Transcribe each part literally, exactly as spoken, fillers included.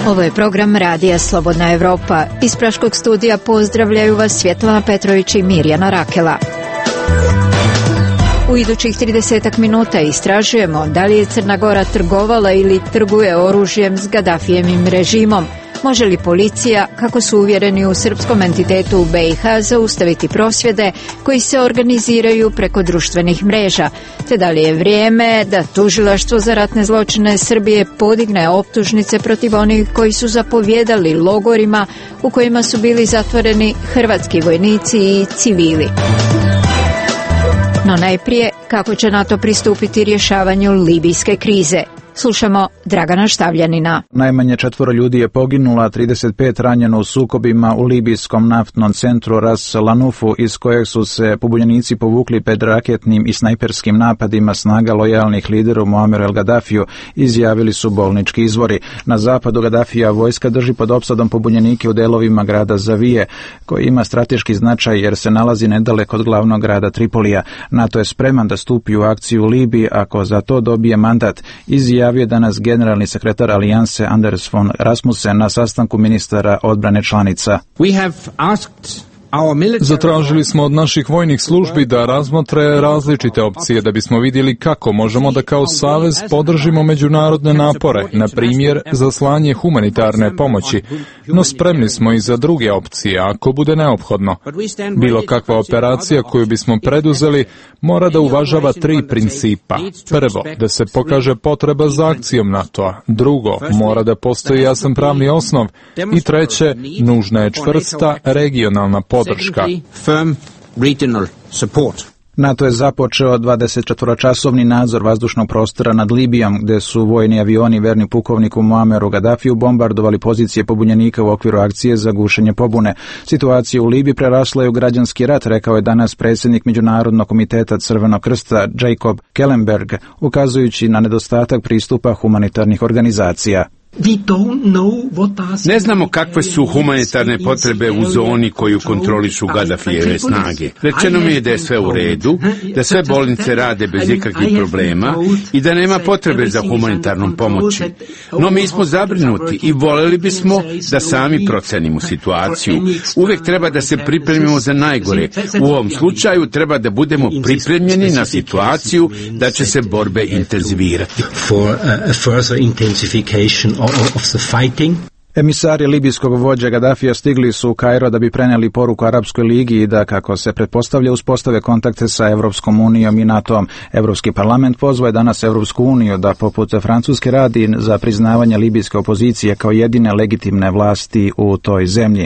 Ovo je program Radija Slobodna Evropa. Iz Praškog studija pozdravljaju vas Svjetlana Petrović i Mirjana Rakela. U idućih tridesetak minuta istražujemo da li je Crna Gora trgovala ili trguje oružjem s Gadafijevim režimom. Može li policija, kako su uvjereni u srpskom entitetu u B i H, zaustaviti prosvjede koji se organiziraju preko društvenih mreža, te da li je vrijeme da tužilaštvo za ratne zločine Srbije podigne optužnice protiv onih koji su zapovjedali logorima u kojima su bili zatvoreni hrvatski vojnici i civili. No najprije, kako će NATO pristupiti rješavanju libijske krize? Slušamo Dragana Štavljanina. Najmanje četvoro ljudi je poginulo, a trideset pet ranjeno u sukobima u libijskom naftnom centru Ras Lanufu, iz kojeg su se pobunjenici povukli pred raketnim i snajperskim napadima snaga lojalnih lideru Muammeru el Gadafiju, izjavili su bolnički izvori. Na zapadu Gadafija vojska drži pod opsadom pobunjenike u delovima grada Zavije, koji ima strateški značaj jer se nalazi nedaleko od glavnog grada Tripolija. NATO je spreman da stupi u akciju u Libiji ako za to dobije mandat, izjavio je danas generalni sekretar Alijanse Anders von Rasmussen na sastanku ministara odbrane članica. We have asked Zatražili smo od naših vojnih službi da razmotre različite opcije da bismo vidjeli kako možemo da kao savez podržimo međunarodne napore, na primjer za slanje humanitarne pomoći, no spremni smo i za druge opcije ako bude neophodno. Bilo kakva operacija koju bismo preduzeli mora da uvažava tri principa. Prvo, da se pokaže potreba za akcijom NATO-a. Drugo, mora da postoji jasan pravni osnov. I treće, nužna je čvrsta regionalna podrška. NATO je započeo dvadesetčetvoročasovni nadzor vazdušnog prostora nad Libijom, gde su vojni avioni verni pukovniku Muammeru Gadafiju bombardovali pozicije pobunjenika u okviru akcije za gušenje pobune. Situacija u Libiji prerasla je u građanski rat, rekao je danas predsjednik Međunarodnog komiteta Crvenog krsta Jacob Kellenberg, ukazujući na nedostatak pristupa humanitarnih organizacija. Ne znamo kakve su humanitarne potrebe u zoni koju kontrolišu Gadafijeve snage. Rečeno mi je da je sve u redu, da sve bolnice rade bez ikakvih problema i da nema potrebe za humanitarnom pomoći. No mi smo zabrinuti i voljeli bismo da sami procenimo situaciju. Uvijek treba da se pripremimo za najgore. U ovom slučaju treba da budemo pripremljeni na situaciju da će se borbe intenzivirati. Of the fighting. Emisari libijskog vođa Gadafija stigli su u Kairo da bi prenijeli poruku Arapskoj ligi i da, kako se pretpostavlja, uspostave kontakte sa Evropskom unijom i NATO-om. Evropski parlament pozvao je danas Evropsku uniju da poput Francuske radi za priznavanje libijske opozicije kao jedine legitimne vlasti u toj zemlji.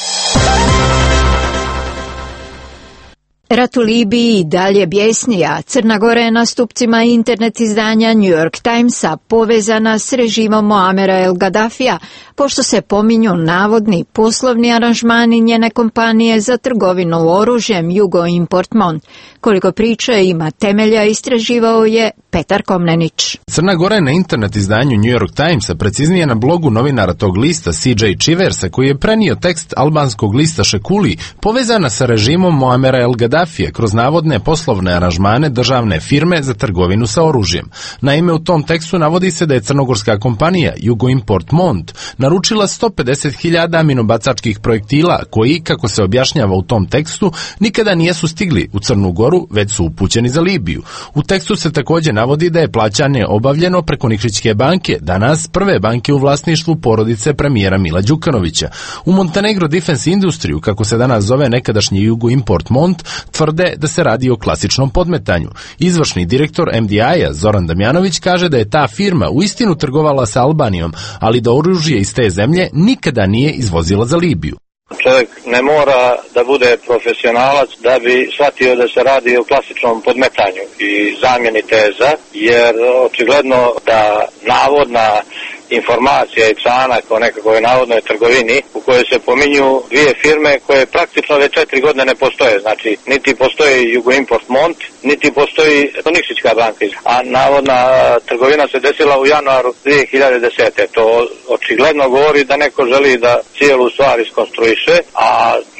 Rat u Libiji i dalje bjesnija. Crna Gora je na stupcima internet izdanja New York Timesa povezana s režimom Muamera el Gadafija, pošto se pominju navodni poslovni aranžmani njene kompanije za trgovinu oružjem Jugo Import Mont. Koliko priče ima temelja, istraživao je Petar Komnenić. Crna Gora je na internet izdanju New York Timesa, preciznije na blogu novinara tog lista C J Chiversa, koji je prenio tekst albanskog lista Šekuli, povezana sa režimom Muamera el Gadafija kroz navodne poslovne aranžmane državne firme za trgovinu sa oružjem. Naime, u tom tekstu navodi se da je crnogorska kompanija Jugo Import Mont naručila sto pedeset hiljada aminobacačkih projektila koji, kako se objašnjava u tom tekstu, nikada nijesu stigli u Crnu Goru, već su upućeni za Libiju. U tekstu se također navodi da je plaćanje obavljeno preko Nikšićke banke, danas prve banke u vlasništvu porodice premijera Mila Đukanovića. U Montenegro Defense Industriju, kako se danas zove nekadašnji Jugo Import Mont, tvrde da se radi o klasičnom podmetanju. Izvršni direktor M D I-a Zoran Damjanović kaže da je ta firma uistinu trgovala sa Albanijom, ali da oružje iz te zemlje nikada nije izvozila za Libiju. Čovjek ne mora da bude profesionalac da bi shvatio da se radi o klasičnom podmetanju i zamjeni teza, jer očigledno da navodna informacija i članak o nekakvoj navodnoj trgovini u kojoj se pominju dvije firme koje praktično već četiri godine ne postoje. Znači, niti postoji Jugo Import Mont, niti postoji Nikšićka banka. A navodna trgovina se desila u januaru dvije hiljade desete. To očigledno govori da neko želi da cijelu stvar iskonstruiše, a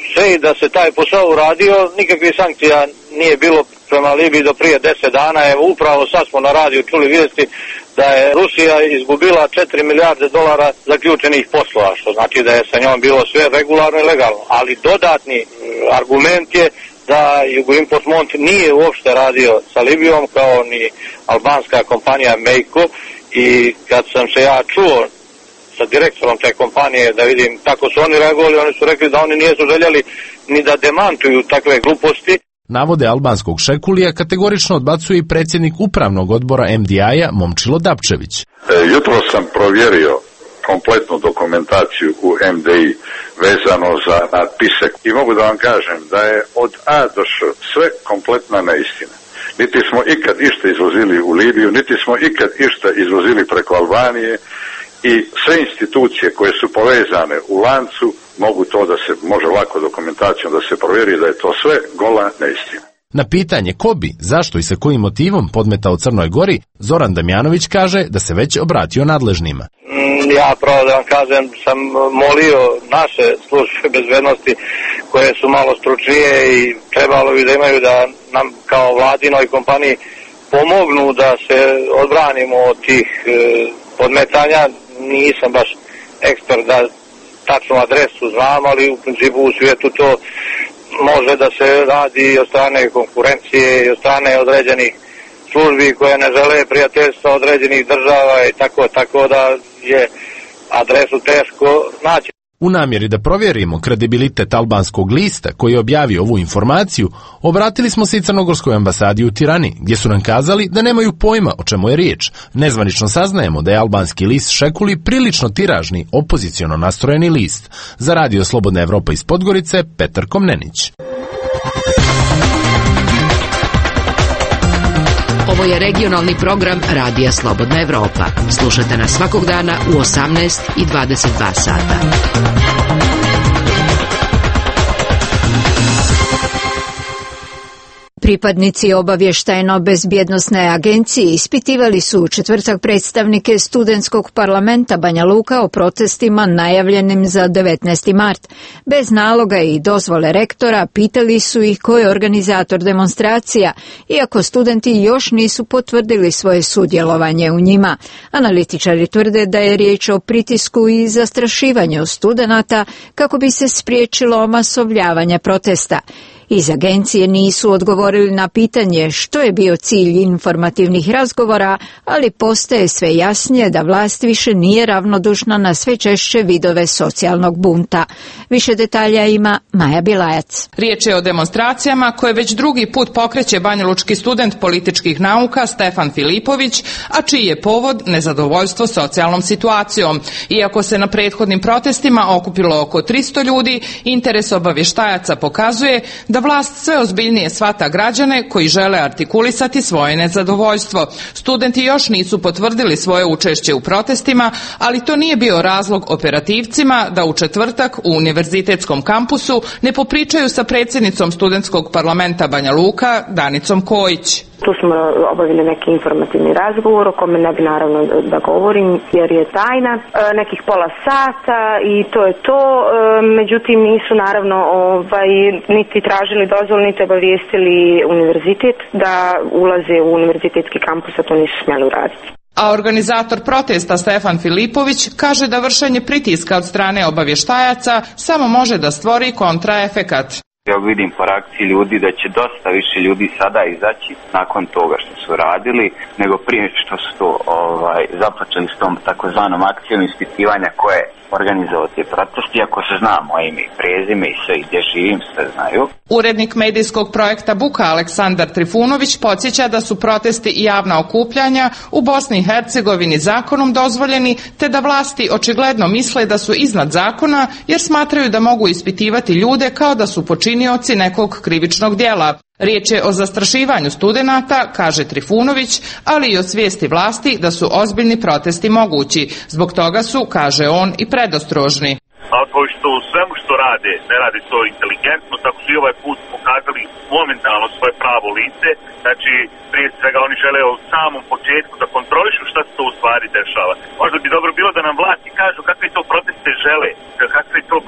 sve i da se taj posao uradio, nikakvih sankcija nije bilo prema Libiji do prije deset dana. Evo upravo sad smo na radiju čuli vijesti da je Rusija izgubila četiri milijarde dolara zaključenih poslova, što znači da je sa njom bilo sve regularno i legalno. Ali dodatni argument je da Jugoimport Mont nije uopšte radio sa Libijom kao ni albanska kompanija Mejko, i kad sam se ja čuo sa direktorom te kompanije da vidim kako su oni reagovali, oni su rekli da oni nisu željeli ni da demantuju takve gluposti. Navode albanskog šekulija kategorično odbacuje i predsjednik upravnog odbora em de i-a Momčilo Dapčević. E, jutro sam provjerio kompletnu dokumentaciju u em de i vezano za natpisak i mogu da vam kažem da je od A do Š sve kompletna neistina. Niti smo ikad išta izvozili u Libiju, niti smo ikad išta izvozili preko Albanije i sve institucije koje su povezane u lancu mogu to da se, može lako dokumentacijom da se provjeri da je to sve gola neistina. Na pitanje ko bi, zašto i sa kojim motivom podmetao Crnoj Gori, Zoran Damjanović kaže da se već obratio nadležnima. Ja pravo da vam kažem, sam molio naše službe bezbednosti koje su malo stručnije i trebalo bi da imaju da nam kao vladinoj kompaniji pomognu da se odbranimo od tih e, podmetanja. Nisam baš ekspert da tačnu adresu znam, ali u principu u svijetu to može da se radi od strane konkurencije i od strane određenih službi koje ne žele prijateljstva određenih država i tako, tako da je adresu teško naći. U namjeri da provjerimo kredibilitet albanskog lista koji je objavio ovu informaciju, obratili smo se i crnogorskoj ambasadi u Tirani, gdje su nam kazali da nemaju pojma o čemu je riječ. Nezvanično saznajemo da je albanski list Šekuli prilično tiražni, opoziciono nastrojeni list. Za Radio Slobodna Evropa iz Podgorice, Petar Komnenić. Ovo je regionalni program Radija Slobodna Evropa. Slušajte nas svakog dana u osamnaest i dvadeset dva sata. Pripadnici obavještajno-bezbjednosne agencije ispitivali su u četvrtak predstavnike studentskog parlamenta Banja Luka o protestima najavljenim za devetnaesti mart. Bez naloga i dozvole rektora pitali su ih ko je organizator demonstracija, iako studenti još nisu potvrdili svoje sudjelovanje u njima. Analitičari tvrde da je riječ o pritisku i zastrašivanju studenata kako bi se spriječilo masovljavanje protesta. Iz agencije nisu odgovorili na pitanje što je bio cilj informativnih razgovora, ali postaje sve jasnije da vlast više nije ravnodušna na sve češće vidove socijalnog bunta. Više detalja ima Maja Bilajac. Riječ je o demonstracijama koje već drugi put pokreće banjalučki student političkih nauka Stefan Filipović, a čiji je povod nezadovoljstvo socijalnom situacijom. Iako se na prethodnim protestima okupilo oko tristo ljudi, interes obavještajaca pokazuje da vlast sve ozbiljnije shvata građane koji žele artikulisati svoje nezadovoljstvo. Studenti još nisu potvrdili svoje učešće u protestima, ali to nije bio razlog operativcima da u četvrtak u univerzitetskom kampusu ne popričaju sa predsjednicom studentskog parlamenta Banja Luka, Danicom Kojić. Tu smo obavili neki informativni razgovor o kome ne bi naravno da govorim jer je tajna, nekih pola sata i to je to. Međutim nisu naravno ovaj, niti tražili dozvolu niti obavijestili univerzitet da ulaze u univerzitetski kampus, a to nisu smjeli uraditi. A organizator protesta Stefan Filipović kaže da vršenje pritiska od strane obavještajaca samo može da stvori kontraefekat. Ja vidim po reakciji ljudi da će dosta više ljudi sada izaći nakon toga što su radili, nego prije što su to ovaj, započeli s tom takozvanom akcijom ispitivanja koje organizovao te protesti, ako se zna moje ime i prezime i sve gdje živim, sve znaju. Urednik medijskog projekta Buka Aleksandar Trifunović podsjeća da su protesti i javna okupljanja u Bosni i Hercegovini zakonom dozvoljeni, te da vlasti očigledno misle da su iznad zakona jer smatraju da mogu ispitivati ljude kao da su počinioci nekog krivičnog djela. Riječ je o zastrašivanju studenata, kaže Trifunović, ali i o svijesti vlasti da su ozbiljni protesti mogući. Zbog toga su, kaže on, i predostrožni. Ali pošto u svemu što rade, ne rade to inteligentno, tako su i ovaj put pokazali momentalno svoje pravo lice. Znači, prije svega oni žele u samom početku da kontrolišu šta se to u stvari dešava. Možda bi dobro bilo da nam vlasti kažu kakve to proteste žele, kakve to proteste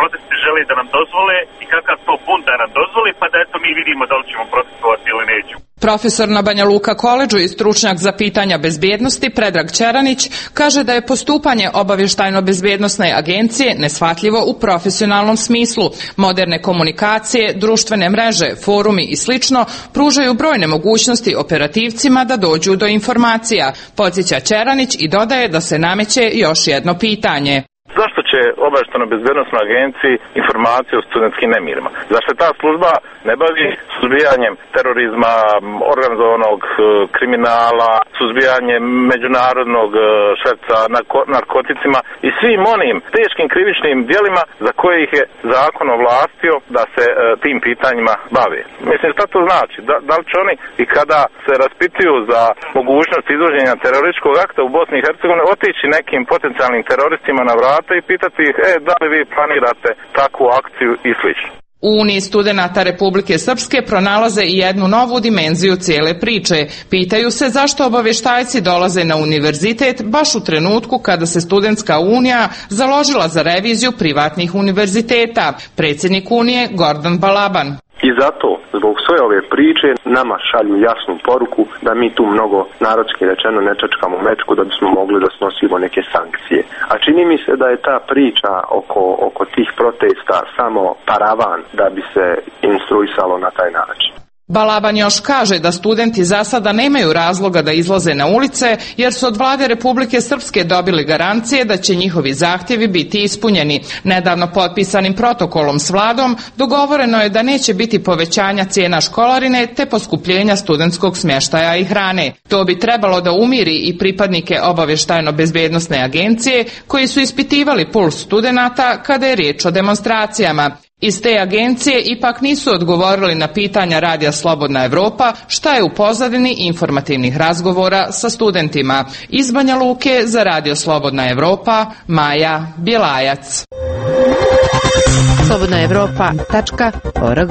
žele da nam dozvole i kakav to bunt da nam dozvole, pa da eto mi vidimo da li ćemo protestovati ili nećemo. Profesor na Banja Luka koledžu i stručnjak za pitanja bezbjednosti Predrag Čeranić kaže da je postupanje obavještajno-bezbjednosne agencije neshvatljivo u profesionalnom smislu. Moderne komunikacije, društvene mreže, forumi i slično pružaju brojne mogućnosti operativcima da dođu do informacija. Podsjeća Čeranić i dodaje da se nameće još jedno pitanje. Zašto će obavještajno-bezbjednosnoj agenciji informacije o studentskim nemirima? Zašto ta služba ne bavi suzbijanjem terorizma, organizovanog kriminala, suzbijanjem međunarodnog šverca narkoticima i svim onim teškim krivičnim djelima za koje ih je zakon ovlastio da se tim pitanjima bave? Mislim, šta to znači? Da, da li će oni i kada se raspituju za mogućnost izvođenja terorističkog akta u Bosni i Hercegovini otići nekim potencijalnim teroristima na vrata i pitati ih, e, da li vi planirate takvu akciju i slično. U Uniji studenata Republike Srpske pronalaze i jednu novu dimenziju cijele priče. Pitaju se zašto obavještajci dolaze na univerzitet baš u trenutku kada se Studentska unija založila za reviziju privatnih univerziteta. Predsjednik Unije Gordan Balaban. I zato, zbog sve ove priče, nama šalju jasnu poruku da mi tu mnogo, narodski rečeno, ne čačkamo mečku da bismo mogli da snosimo neke sankcije. A čini mi se da je ta priča oko, oko tih protesta samo paravan da bi se instruisalo na taj način. Balaban još kaže da studenti za sada nemaju razloga da izlaze na ulice jer su od vlade Republike Srpske dobili garancije da će njihovi zahtjevi biti ispunjeni. Nedavno potpisanim protokolom s vladom dogovoreno je da neće biti povećanja cijena školarine te poskupljenja studentskog smještaja i hrane. To bi trebalo da umiri i pripadnike obavještajno-bezbjednosne agencije koji su ispitivali puls studenata kada je riječ o demonstracijama. Iz te agencije ipak nisu odgovorili na pitanja Radija Slobodna Evropa šta je u pozadini informativnih razgovora sa studentima. Iz Banja Luke za Radio Slobodna Evropa, Maja Bjelajac. slobodna evropa tačka org.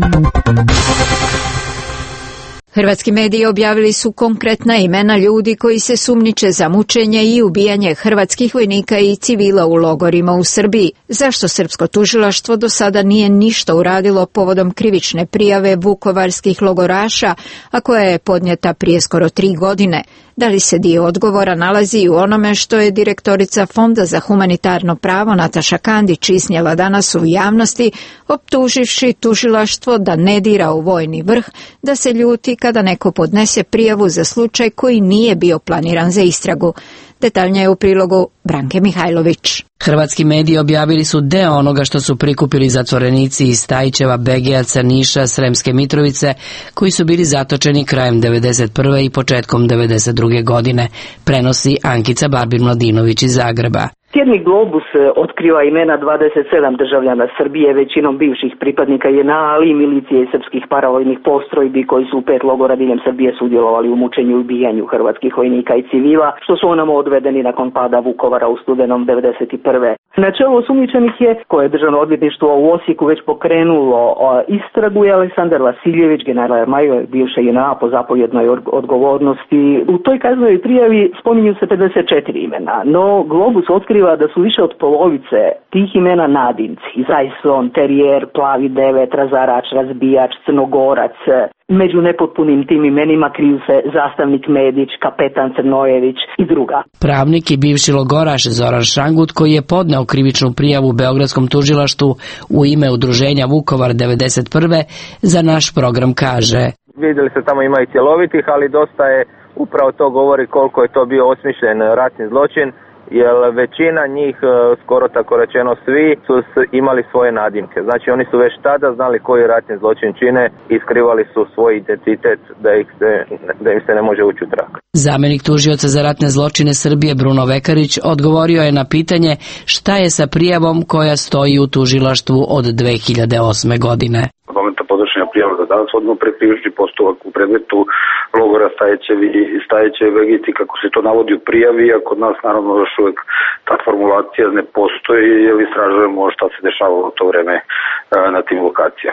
Hrvatski mediji objavili su konkretna imena ljudi koji se sumnjiče za mučenje i ubijanje hrvatskih vojnika i civila u logorima u Srbiji. Zašto srpsko tužilaštvo do sada nije ništa uradilo povodom krivične prijave vukovarskih logoraša, a koja je podnijeta prije skoro tri godine? Da li se dio odgovora nalazi u onome što je direktorica Fonda za humanitarno pravo Nataša Kandić iznijela danas u javnosti, optuživši tužilaštvo da ne dira u vojni vrh, da se ljuti kada neko podnese prijavu za slučaj koji nije bio planiran za istragu. Detaljnije u prilogu Branke Mihajlović. Hrvatski mediji objavili su deo onoga što su prikupili zatvorenici iz Stajićeva, Begejaca, Niša, Sremske Mitrovice, koji su bili zatočeni krajem devedeset prve i početkom devedeset druge godine, prenosi Ankica Barbin-Mladinović iz Zagreba. Tjednik Globus otkriva imena dvadeset sedam državljana Srbije, većinom bivših pripadnika J N A, ali i milicije i srpskih paravojnih postrojbi koji su u pet logora diljem Srbije sudjelovali u mučenju i ubijanju hrvatskih vojnika i civila, što su onamo odvedeni nakon pada Vukovara u studenom devedeset prve. Na čelu osumnjičenih je, koje je državno odvjetništvo u Osijeku već pokrenulo istragu, je Aleksandar Vasiljević, general-major bivše J N A po zapovjednoj odgovornosti. U toj kaznenoj prijavi spominju se pedeset četiri imena, no Globus otkriva da su više od polovice tih imena nadimci. Zajson, terijer, plavi devet, razarač, razbijač, crnogorac. Među nepotpunim tim imenima kriju se zastavnik Medić, kapetan Crnojević i druga. Pravnik i bivši logoraš Zoran Šangut, koji je podneo krivičnu prijavu u Beogradskom tužilaštvu u ime udruženja Vukovar devedeset prve, za naš program kaže: Vidjeli se tamo ima i cjelovitih, ali dosta je, upravo to govori koliko je to bio osmišljen ratni zločin, jer većina njih, skoro tako rečeno svi, su imali svoje nadimke. Znači oni su već tada znali koji ratni zločin čine i skrivali su svoj identitet da, ih se, da im se ne može ući u trag. Zamjenik tužioca za ratne zločine Srbije Bruno Vekarić odgovorio je na pitanje šta je sa prijavom koja stoji u tužilaštvu od dve hiljade osme godine. Od momenta podnošenja prijava do danas vodimo predkrivični postupak u predmetu logora Stajićevi i Stajićevi Vegiti, kako se to navodi u prijavi, a kod nas naravno još uvijek ta formulacija ne postoji, jer istražujemo šta se dešavalo u to vreme na tim lokacijama.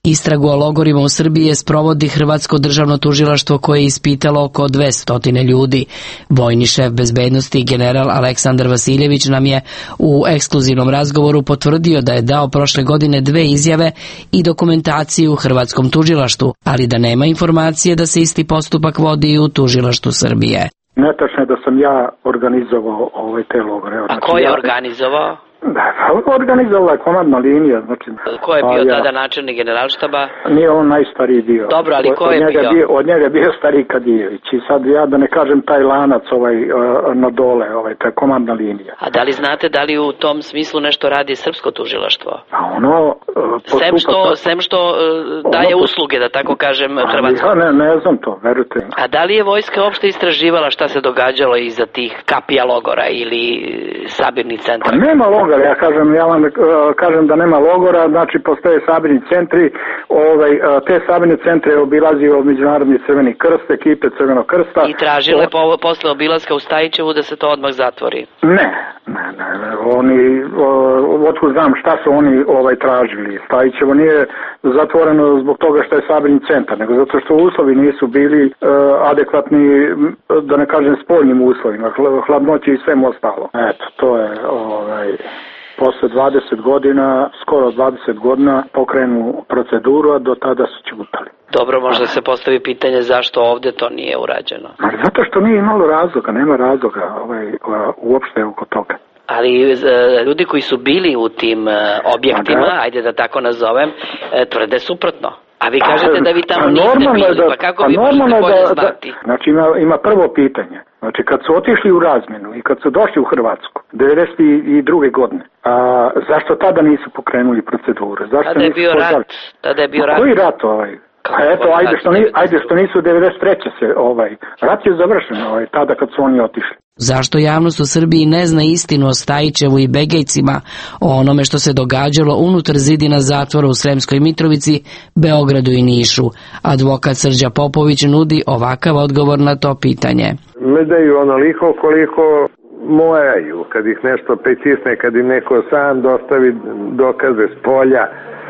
Istragu o logorima u Srbiji sprovodi Hrvatsko državno tužilaštvo koje je ispitalo oko dvesta ljudi. Vojni šef bezbednosti general Aleksandar Vasiljević nam je u ekskluzivnom razgovoru potvrdio da je dao prošle godine dve izjave i dokumentaciju Hrvatskom tužilaštvu, ali da nema informacije da se isti postupak vodi i u tužilaštvu Srbije. Netačno je da sam ja organizovao ovaj te logore. A ko je organizovao? Da, organizovala je komandna linija. Znači, ko je bio ja, tada načelnik generalštaba? Nije on najstariji bio. Dobro, ali ko od, je od njega bio? bio? Od njega je bio stariji Kadijević. I sad ja da ne kažem taj lanac ovaj, na dole, ovaj, ta komandna linija. A da li znate da li u tom smislu nešto radi srpsko tužilaštvo? A ono... Postupa, sem što, sem što uh, daje ono, usluge, da tako kažem, Hrvatskoj. Ja ne, ne znam to, verujte. A da li je vojska uopšte istraživala šta se događalo iza tih kapija logora ili sabirnih centra? Pa nema logora. Ja kažem, ja vam kažem da nema logora, znači postoje sabirni centri, ovaj, te sabirne centre je obilazio Međunarodni Crveni krst, ekipe Crvenog krsta. I tražile po, posle obilaska u Stajićevu da se to odmah zatvori? Ne, ne, ne, ne. Oni, otkud znam šta su oni ovaj, tražili. Stajićevo nije zatvoreno zbog toga što je sabirni centar, nego zato što uslovi nisu bili uh, adekvatni, da ne kažem spoljnim uslovima, hladnoće i svemu ostalo. Eto, to je ovaj... Posle dvadeset godina, skoro dvadeset godina pokrenu proceduru, a do tada su ćutali. Dobro, možda se postavi pitanje zašto ovde to nije urađeno. Zato što nije imalo razloga, nema razloga ovaj, uopšte oko toga. Ali ljudi koji su bili u tim objektima, da. ajde da tako nazovem, tvrde suprotno. A vi kažete da vi tamo niste bili, da, pa kako vi možete bolje da, znati? Da, znači ima, ima prvo pitanje. Znači kad su otišli u razmjenu i kad su došli u Hrvatsku devedeset druge godine, a zašto tada nisu pokrenuli procedure? Zašto tada je bio rat. Tada je bio rat. Koji rat ovaj? A eto, ajde što, ni, ajde što nisu devedeset treće se, ovaj, rat je završen ovaj, tada kad su oni otišli. Zašto javnost u Srbiji ne zna istinu o Stajićevu i Begejcima, o onome što se događalo unutar zidina zatvora u Sremskoj Mitrovici, Beogradu i Nišu? Advokat Srđa Popović nudi ovakav odgovor na to pitanje. Ne daju onoliko koliko moraju, kad ih nešto pritisne, kad im neko sam dostavi dokaze s polja.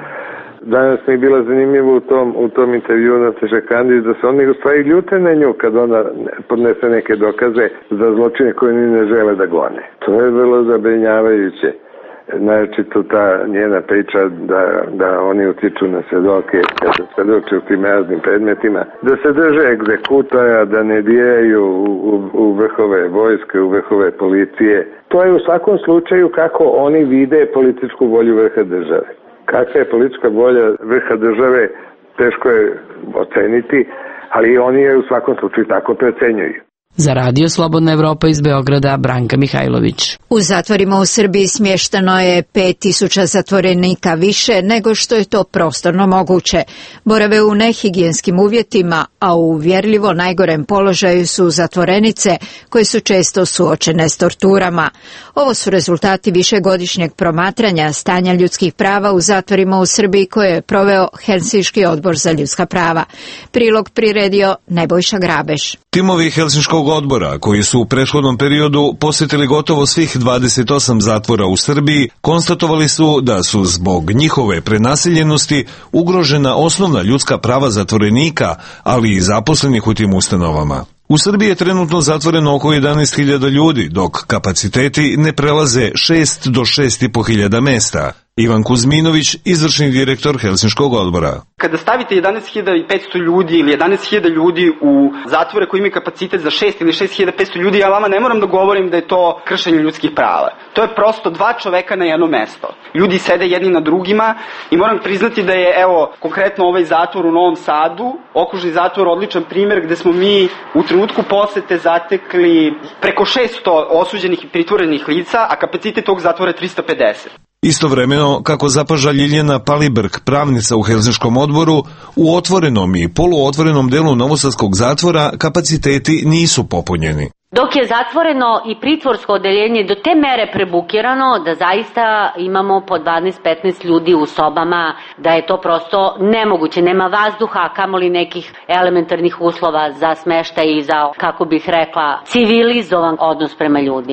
Danas mi je bilo zanimljivo u tom, u tom intervju na Teže Kandis da se oni u stvari ljute na nju kad ona podnese neke dokaze za zločine koje ni ne žele da gone. To je vrlo zabrinjavajuće. Znači, to ta njena priča da, da oni utiču na svedoke kad se svedoče u tim raznim predmetima, da se drže egzekutora, da ne diraju u, u, u vrhove vojske, u vrhove policije. To je u svakom slučaju kako oni vide političku volju vrha države. Kakva je politička volja vrha države, teško je oceniti, ali oni je u svakom slučaju tako procenjuju. Za Radio Slobodna Evropa iz Beograda, Branka Mihajlović. U zatvorima u Srbiji smješteno je pet tisuća zatvorenika više nego što je to prostorno moguće. Borave u nehigijenskim uvjetima, a u uvjerljivo najgorem položaju su zatvorenice koje su često suočene s torturama. Ovo su rezultati višegodišnjeg promatranja stanja ljudskih prava u zatvorima u Srbiji koje je proveo Helsinški odbor za ljudska prava. Prilog priredio Nebojša Grabeš. Timovi Helsinškog odbora, koji su u prethodnom periodu posjetili gotovo svih dvadeset osam zatvora u Srbiji, konstatovali su da su zbog njihove prenaseljenosti ugrožena osnovna ljudska prava zatvorenika, ali i zaposlenih u tim ustanovama. U Srbiji je trenutno zatvoreno oko jedanaest hiljada ljudi, dok kapaciteti ne prelaze šest do šest i po hiljada mesta. Ivan Kuzminović, izvršni direktor Helsinškog odbora. Kada stavite jedanaest hiljada petsto ljudi ili jedanaest hiljada ljudi u zatvore koji imaju kapacitet za šest ili šest hiljada petsto ljudi, ja vama ne moram da govorim da je to kršenje ljudskih prava. To je prosto dva čoveka na jedno mesto. Ljudi sede jedni na drugima i moram priznati da je, evo, konkretno ovaj zatvor u Novom Sadu, okružni zatvor, odličan primjer gde smo mi u trenutku posete zatekli preko šesto osuđenih i pritvorenih lica, a kapacitet tog zatvora je trista pedeset. Istovremeno, kako zapaža Ljiljana Paliberg, pravnica u Helsinškom odboru, u otvorenom i poluotvorenom delu Novosadskog zatvora kapaciteti nisu popunjeni. Dok je zatvoreno i pritvorsko odeljenje do te mere prebukirano da zaista imamo po dvanaest petnaest ljudi u sobama, da je to prosto nemoguće, nema vazduha, a kamoli nekih elementarnih uslova za smeštaj i za, kako bih rekla, civilizovan odnos prema ljudima.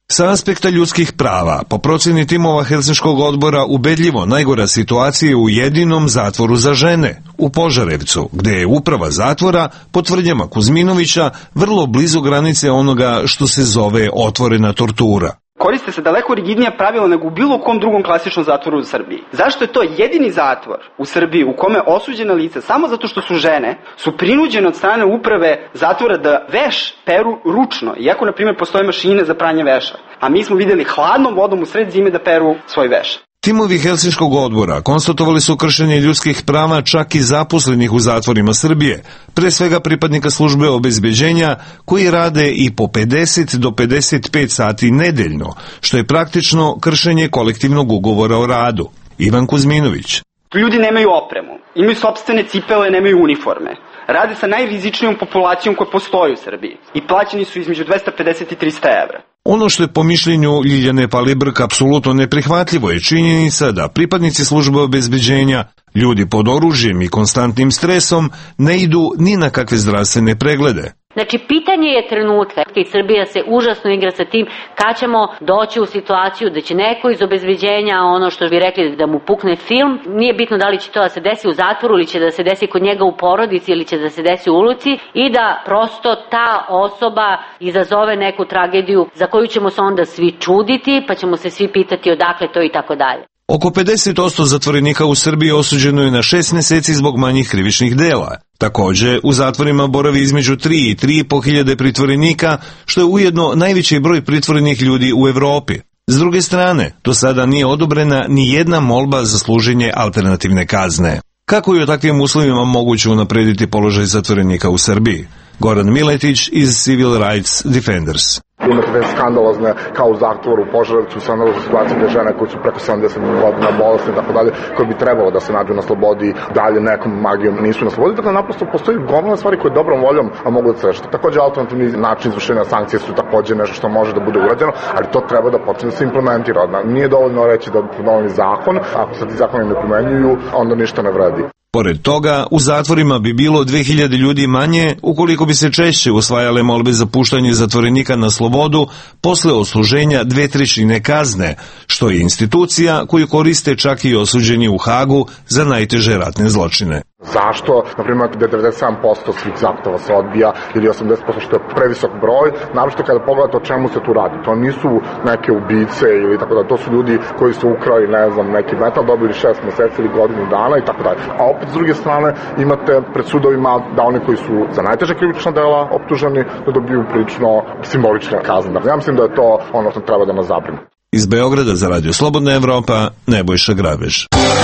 Sa aspekta ljudskih prava, po procjeni timova Helsinškog odbora, ubedljivo najgora situacija je u jedinom zatvoru za žene, u Požarevcu, gde je uprava zatvora, po tvrdnjama Kuzminovića, vrlo blizu granice onoga što se zove otvorena tortura. Koriste se daleko rigidnija pravila nego u bilo kom drugom klasičnom zatvoru u Srbiji. Zašto je to jedini zatvor u Srbiji u kome osuđena lica, samo zato što su žene, su prinuđene od strane uprave zatvora da veš peru ručno, iako, na primjer, postoje mašine za pranje veša. A mi smo vidjeli hladnom vodom u sred zime da peru svoj veš. Timovi Helsinškog odbora konstatovali su kršenje ljudskih prava čak i zaposlenih u zatvorima Srbije, pre svega pripadnika službe obezbeđenja koji rade i po pedeset do pedeset pet sati nedeljno, što je praktično kršenje kolektivnog ugovora o radu. Ivan Kuzminović. Ljudi nemaju opremu, imaju sopstvene cipele, nemaju uniforme. Rade sa najrizičnijom populacijom koja postoji u Srbiji i plaćeni su između dvesta pedeset i trista evra. Ono što je po mišljenju Ljiljane Palibrk apsolutno neprihvatljivo je činjenica da pripadnici službe obezbeđenja, ljudi pod oružjem i konstantnim stresom, ne idu ni na kakve zdravstvene preglede. Znači, pitanje je trenutka i Srbija se užasno igra sa tim kad ćemo doći u situaciju da će neko iz obezbeđenja, ono što bi rekli da mu pukne film, nije bitno da li će to da se desi u zatvoru ili će da se desi kod njega u porodici ili će da se desi u ulici i da prosto ta osoba izazove neku tragediju za koju ćemo se onda svi čuditi pa ćemo se svi pitati odakle to i tako dalje. Oko pedeset posto zatvorenika u Srbiji osuđeno je na šest meseci zbog manjih krivičnih dela. Takođe, u zatvorima boravi između tri i tri i po hiljade pritvorenika, što je ujedno najveći broj pritvorenih ljudi u Evropi. S druge strane, do sada nije odobrena ni jedna molba za služenje alternativne kazne. Kako je u takvim uslovima moguće unaprediti položaj zatvorenika u Srbiji? Goran Miletić iz Civil Rights Defenders. Imate te skandalozne, kao u zatvoru u Požarevcu, skandalozne situacije gde žene koje su preko sedamdeset godina bolesne i tako dalje, koje bi trebalo da se nađu na slobodi, dalje nekom magijom nisu na slobodi, tako da naprosto postoji gomila stvari koje dobrom voljom mogu da se rešiti. Takođe, alternativni način izvršenja sankcije su takođe nešto što može da bude urađeno, ali to treba da počne da se implementira. Nije dovoljno reći da ponovni zakon, ako se ti zakoni ne primenjuju, onda ništa ne vredi. Pored toga, u zatvorima bi bilo dve hiljade ljudi manje ukoliko bi se češće usvajale molbe za puštanje zatvorenika na slobodu posle odsluženja dve trećine kazne, što je institucija koju koriste čak i osuđeni u Hagu za najteže ratne zločine. Zašto? Naprimjer, devedeset sedam posto svih zahteva se odbija ili osamdeset posto što je previsok broj, naročito kada pogledate o čemu se tu radi. To nisu neke ubice ili tako da, to su ljudi koji su ukrali, ne znam, neki metal, dobili šest meseci ili godinu dana i tako dalje. A opet, s druge strane, imate pred sudovima da oni koji su za najteže krivična dela optuženi da dobiju prilično simbolične kazne. Ja mislim da je to ono što treba da nas zabrine. Iz Beograda za Radio Slobodna Evropa, Nebojša Grabež.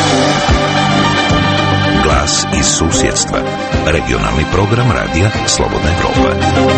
Glas iz susjedstva. Regionalni program Radija Slobodna Evropa.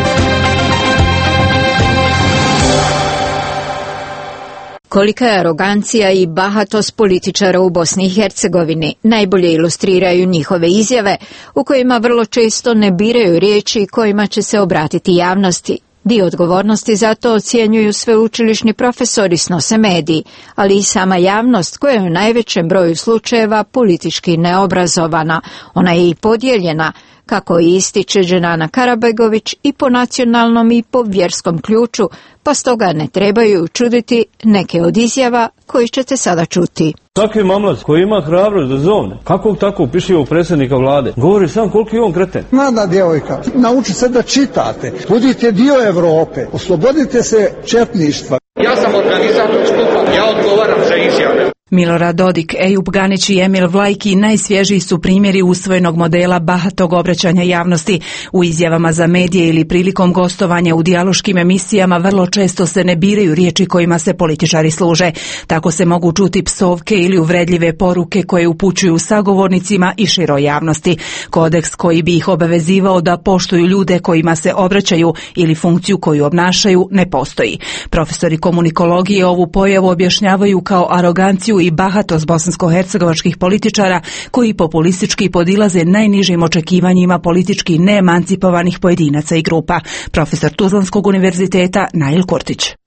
Kolika je arogancija i bahatost političara u Bosni i Hercegovini najbolje ilustriraju njihove izjave u kojima vrlo često ne biraju riječi kojima će se obratiti javnosti. Dio odgovornosti za to ocjenjuju sveučilišni profesori, snose mediji, ali i sama javnost koja je u najvećem broju slučajeva politički neobrazovana. Ona je i podijeljena, kako i ističe Dženana Karabegović, i po nacionalnom i po vjerskom ključu, pa stoga ne trebaju čuditi neke od izjava koji ćete sada čuti. Svaki mamlac koji ima hrabrost da zovne kakvog takvog pišljivog predsjednika vlade, govori sam koliko je on kreten. Mlada djevojka, naučite se da čitate, budite dio Evrope, oslobodite se četništva. Ja sam organizator skupa, ja odgovaram za izjave. Milorad Dodik, Ejub Ganić i Emil Vlajki najsvježiji su primjeri usvojenog modela bahatog obraćanja javnosti. U izjavama za medije ili prilikom gostovanja u dijaloškim emisijama vrlo često se ne biraju riječi kojima se političari služe. Tako se mogu čuti psovke ili uvredljive poruke koje upućuju sagovornicima i široj javnosti. Kodeks koji bi ih obavezivao da poštuju ljude kojima se obraćaju ili funkciju koju obnašaju ne postoji. Profesori komunikologije ovu pojavu objašnjavaju kao aroganciju i bahatost bosansko-hercegovačkih političara koji populistički podilaze najnižim očekivanjima politički neemancipovanih pojedinaca i grupa. Profesor Tuzlanskog univerziteta Nail Kurtić.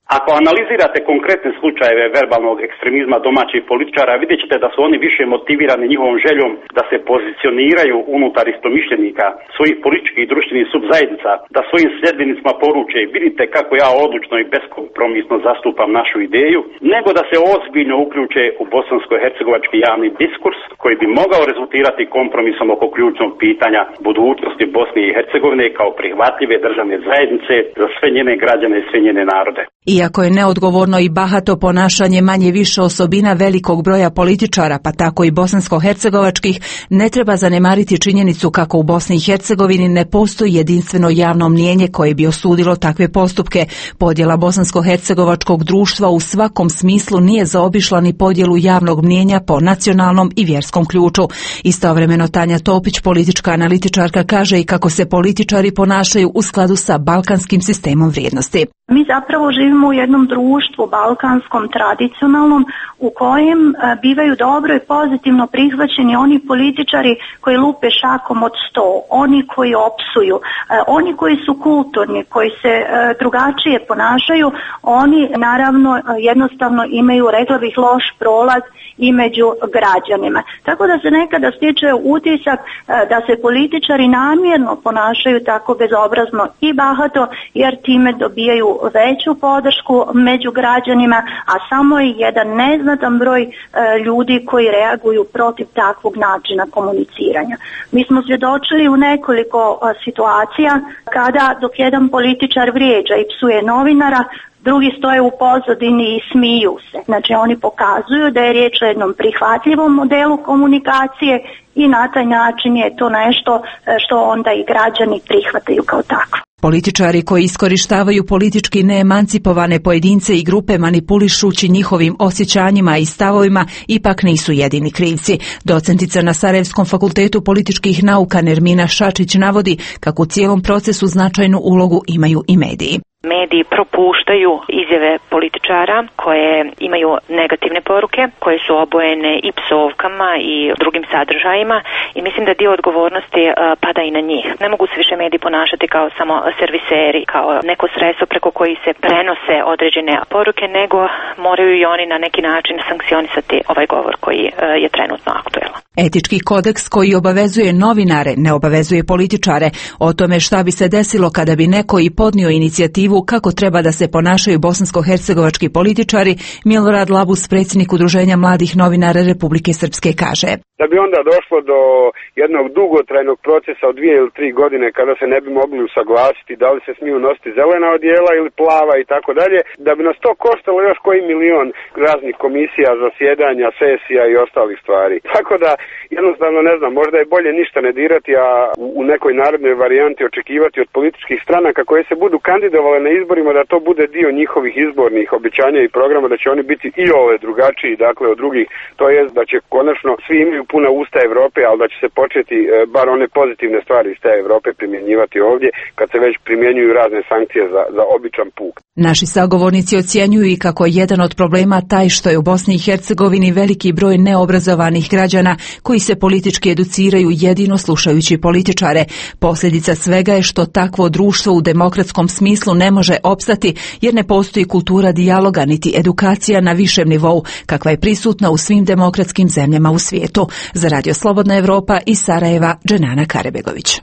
Ako analizirate konkretne slučajeve verbalnog ekstremizma domaćih političara, vidjet ćete da su oni više motivirani njihovom željom da se pozicioniraju unutar istomišljenika svojih političkih i društvenih subzajednica, da svojim sljedbenicima poruče vidite kako ja odlučno i beskompromisno zastupam našu ideju, nego da se ozbiljno uključe u bosansko-hercegovački javni diskurs koji bi mogao rezultirati kompromisom oko ključnog pitanja budućnosti Bosne i Hercegovine kao prihvatljive državne zajednice za sve njene građane i sve njene narode. Iako je neodgovorno i bahato ponašanje manje više osobina velikog broja političara, pa tako i bosansko-hercegovačkih, ne treba zanemariti činjenicu kako u Bosni i Hercegovini ne postoji jedinstveno javno mnijenje koje bi osudilo takve postupke. Podjela bosansko-hercegovačkog društva u svakom smislu nije zaobišla ni podjelu javnog mnijenja po nacionalnom i vjerskom ključu. Istovremeno Tanja Topić, politička analitičarka, kaže i kako se političari ponašaju u skladu sa balkanskim sistemom vrijednosti. Mi zapravo živimo u jednom društvu balkanskom, tradicionalnom, u kojem bivaju dobro i pozitivno prihvaćeni oni političari koji lupe šakom od sto, oni koji opsuju, oni koji su kulturni, koji se drugačije ponašaju, oni naravno jednostavno imaju, rekla bih, loš prolaz i među građanima. Tako da se nekada stiče utisak da se političari namjerno ponašaju tako bezobrazno i bahato, jer time dobijaju veću podršku među građanima, a samo je jedan neznatan broj e, ljudi koji reaguju protiv takvog načina komuniciranja. Mi smo svjedočili u nekoliko e, situacija kada dok jedan političar vrijeđa i psuje novinara, drugi stoje u pozadini i smiju se. Znači oni pokazuju da je riječ o jednom prihvatljivom modelu komunikacije i na taj način je to nešto e, što onda i građani prihvataju kao takvo. Političari koji iskorištavaju politički neemancipovane pojedince i grupe manipulišući njihovim osjećanjima i stavovima ipak nisu jedini krivci. Docentica na Sarajevskom fakultetu političkih nauka Nermina Šačić navodi kako u cijelom procesu značajnu ulogu imaju i mediji. Mediji propuštaju izjave političara koje imaju negativne poruke, koje su obojene i psovkama i drugim sadržajima i mislim da dio odgovornosti uh, pada i na njih. Ne mogu se više mediji ponašati kao samo serviseri, kao neko sredstvo preko koji se prenose određene poruke, nego moraju i oni na neki način sankcionisati ovaj govor koji uh, je trenutno aktuelan. Etički kodeks koji obavezuje novinare ne obavezuje političare. O tome šta bi se desilo kada bi neko i podnio inicijativu kako treba da se ponašaju bosansko-hercegovački političari, Milorad Labus, predsjednik Udruženja mladih novinara Republike Srpske, kaže: Da bi onda došlo do jednog dugotrajnog procesa od dvije ili tri godine kada se ne bi mogli usaglasiti da li se smiju nositi zelena odijela ili plava i tako dalje, da bi nas to koštalo još koji milion raznih komisija, zasjedanja, sesija i ostalih stvari. Tako da jednostavno ne znam, možda je bolje ništa ne dirati, a u nekoj narodnoj varijanti očekivati od političkih stranaka koje se budu kandidovale na izborima da to bude dio njihovih izbornih obećanja i programa, da će oni biti i ove drugačiji, dakle od drugih, to je da će konačno svi imaju puna usta Evrope, ali da će se početi e, bar one pozitivne stvari iz te Evrope primjenjivati ovdje, kad se već primjenjuju razne sankcije za, za običan puk. Naši sagovornici ocjenjuju i kako je jedan od problema taj što je u Bosni i Hercegovini veliki broj neobrazovanih građana koji se politički educiraju jedino slušajući političare. Posljedica svega je što takvo društvo u demokratskom smislu ne može opstati jer ne postoji kultura dijaloga niti edukacija na višem nivou kakva je prisutna u svim demokratskim zemljama u svijetu. Za Radio Slobodna Evropa iz Sarajeva, Dženana Karebegović.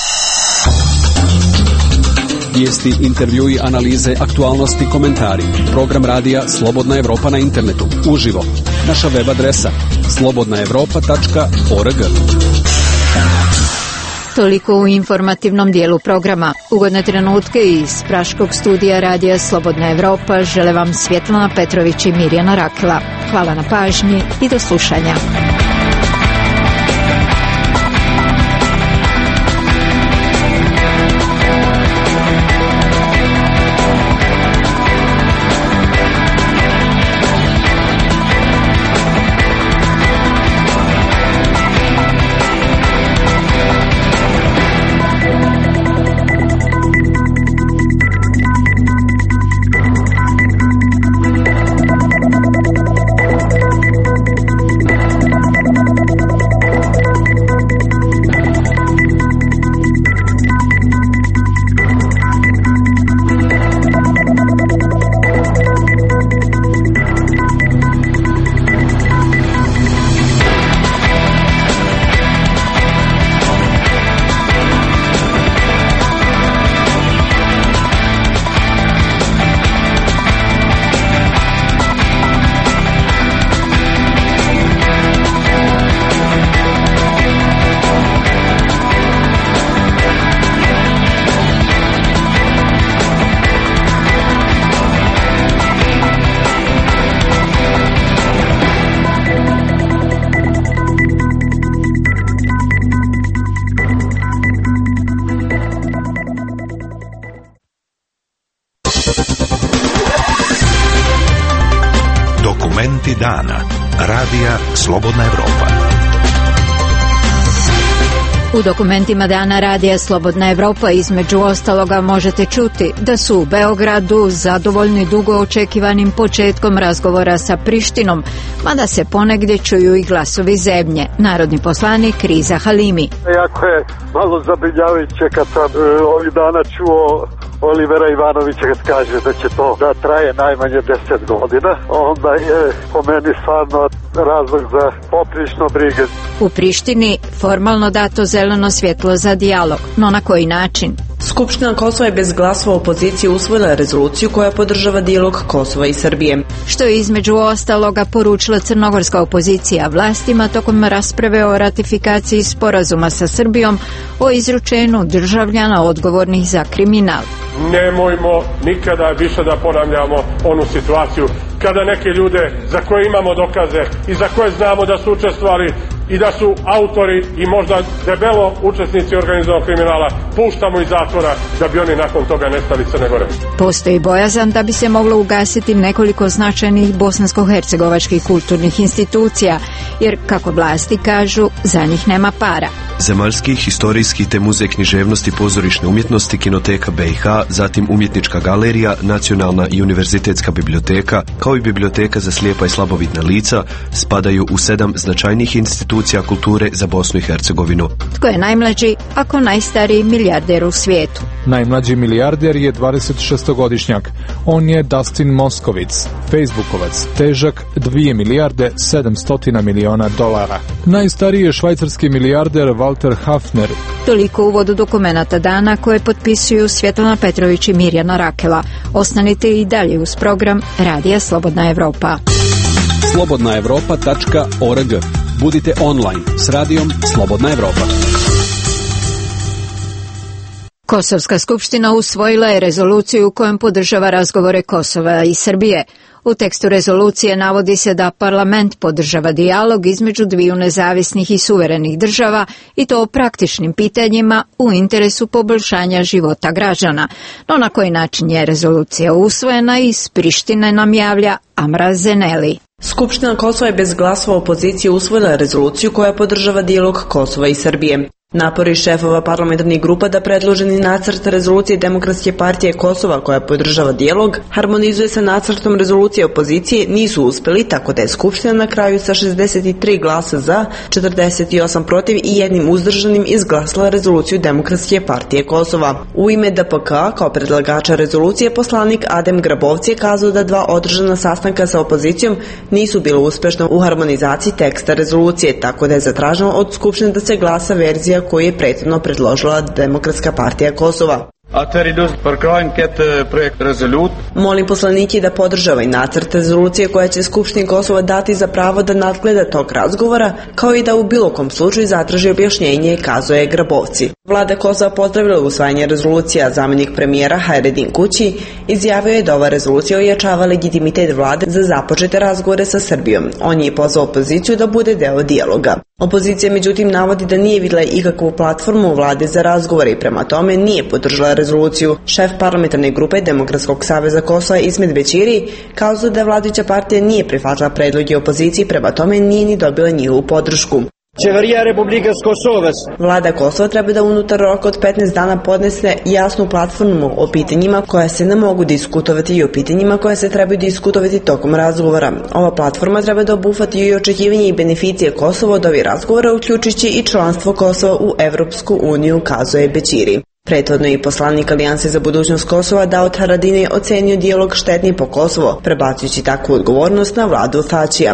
Vijesti, intervjui, analize, aktualnosti, komentari. Program radija Slobodna Evropa na internetu. Uživo. Naša web adresa slobodna evropa tačka org. Toliko u informativnom dijelu programa. Ugodne trenutke iz praškog studija radija Slobodna Evropa žele vam Svjetlana Petrović i Mirjana Rakela. Hvala na pažnji i do slušanja. Dokumenti dana. Radija Slobodna Evropa. U dokumentima dana Radija Slobodna Evropa između ostaloga možete čuti da su u Beogradu zadovoljni dugo očekivanim početkom razgovora sa Prištinom, mada se ponegdje čuju i glasovi zebnje. Narodni poslanik Riza Halimi. Jako je malo zabrinjavajuće kad sam e, ovih dana čuo Olivera Ivanovića kad kaže da će to da traje najmanje deset godina, onda je po meni stvarno razlog za poprično brige. U Prištini formalno dato zeleno svjetlo za dijalog, no na koji način? Skupština Kosova je bez glasova opozicije usvojila rezoluciju koja podržava dijalog Kosova i Srbije. Što je između ostaloga poručila crnogorska opozicija vlastima tokom rasprave o ratifikaciji sporazuma sa Srbijom o izručenju državljana odgovornih za kriminal. Nemojmo nikada više da ponavljamo onu situaciju kada neke ljude za koje imamo dokaze i za koje znamo da su učestvovali i da su autori i možda debelo učesnici organizovanog kriminala puštamo iz zatvora da bi oni nakon toga nestali Crne Gore. Postoji bojazan da bi se moglo ugasiti nekoliko značajnih bosansko-hercegovačkih kulturnih institucija, jer, kako vlasti kažu, za njih nema para. Zemaljski, historijski te muzej književnosti, pozorišne umjetnosti, kinoteka B i H, zatim umjetnička galerija, nacionalna i univerzitetska biblioteka, kao i biblioteka za slijepa i slabovidna lica, spadaju u sedam značajnih institucija kulture za Bosnu i Hercegovinu. Tko je najmlađi, ako najstariji milijarder u svijetu? Najmlađi milijarder je dvadesetšestogodišnjak. On je Dustin Moskovic, Facebookovac, težak dvije milijarde sedamsto miliona dolara. Najstariji je švajcarski milijarder Walter Hafner. Toliko u uvodu dokumenata dana koje potpisuju Svjetlana Petrović i Mirjana Rakela. Ostanite i dalje uz program Radija Slobodna Evropa. slobodna evropa tačka org. Budite online s radijom Slobodna Evropa. Kosovska skupština usvojila je rezoluciju u kojom podržava razgovore Kosova i Srbije. U tekstu rezolucije navodi se da parlament podržava dijalog između dviju nezavisnih i suverenih država i to o praktičnim pitanjima u interesu poboljšanja života građana. No na koji način je rezolucija usvojena, iz Prištine nam javlja Amra Zeneli. Skupština Kosova je bez glasova opozicije usvojila rezoluciju koja podržava dijalog Kosova i Srbije. Napori šefova parlamentarnih grupa da predloženi nacrt rezolucije Demokratske partije Kosova koja podržava dijalog harmonizuje sa nacrtom rezolucije opozicije nisu uspjeli, tako da je Skupština na kraju sa šezdeset tri glasa za, četrdeset osam protiv i jednim uzdržanim izglasala rezoluciju Demokratske partije Kosova. U ime D P K kao predlagača rezolucije poslanik Adem Grabovci je kazao da dva održana sastanka sa opozicijom nisu bilo uspješno u harmonizaciji teksta rezolucije, tako da je zatraženo od Skupštine da se glasa verzija koju je prethodno predložila Demokratska partija Kosova. Molim poslanike da podržava i nacrt rezolucije koja će Skupštini Kosova dati za pravo da nadgleda tok razgovora, kao i da u bilo kom slučaju zatraži objašnjenje, kazuje Grabovci. Vlada Kosova pozdravila usvajanje rezolucija, zamenik premijera Hajredin Kući izjavio je da ova rezolucija ojačava legitimitet vlade za započete razgovore sa Srbijom. On je pozvao opoziciju da bude deo dijaloga. Opozicija međutim navodi da nije vidjela ikakvu platformu vlade za razgovore i prema tome nije podržala rezoluciju. Šef parlamentarne grupe Demokratskog saveza Kosova Ismet Bećiri kazao da vladajuća partija nije prihvatila predloge opozicije, prema tome nije ni dobila njihovu podršku. Vlada Kosova treba da unutar roka od petnaest dana podnese jasnu platformu o pitanjima koja se ne mogu diskutovati i o pitanjima koja se trebaju diskutovati tokom razgovora. Ova platforma treba da obuhvati i očekivanje i beneficije Kosova od ovih razgovora, uključujući i članstvo Kosova u Evropsku uniju, kazuje Bećiri. Prethodno i poslanik Alijanse za budućnost Kosova Daud Haradinaj ocenio dijalog štetni po Kosovo, prebacujući takvu odgovornost na vladu Thaçija.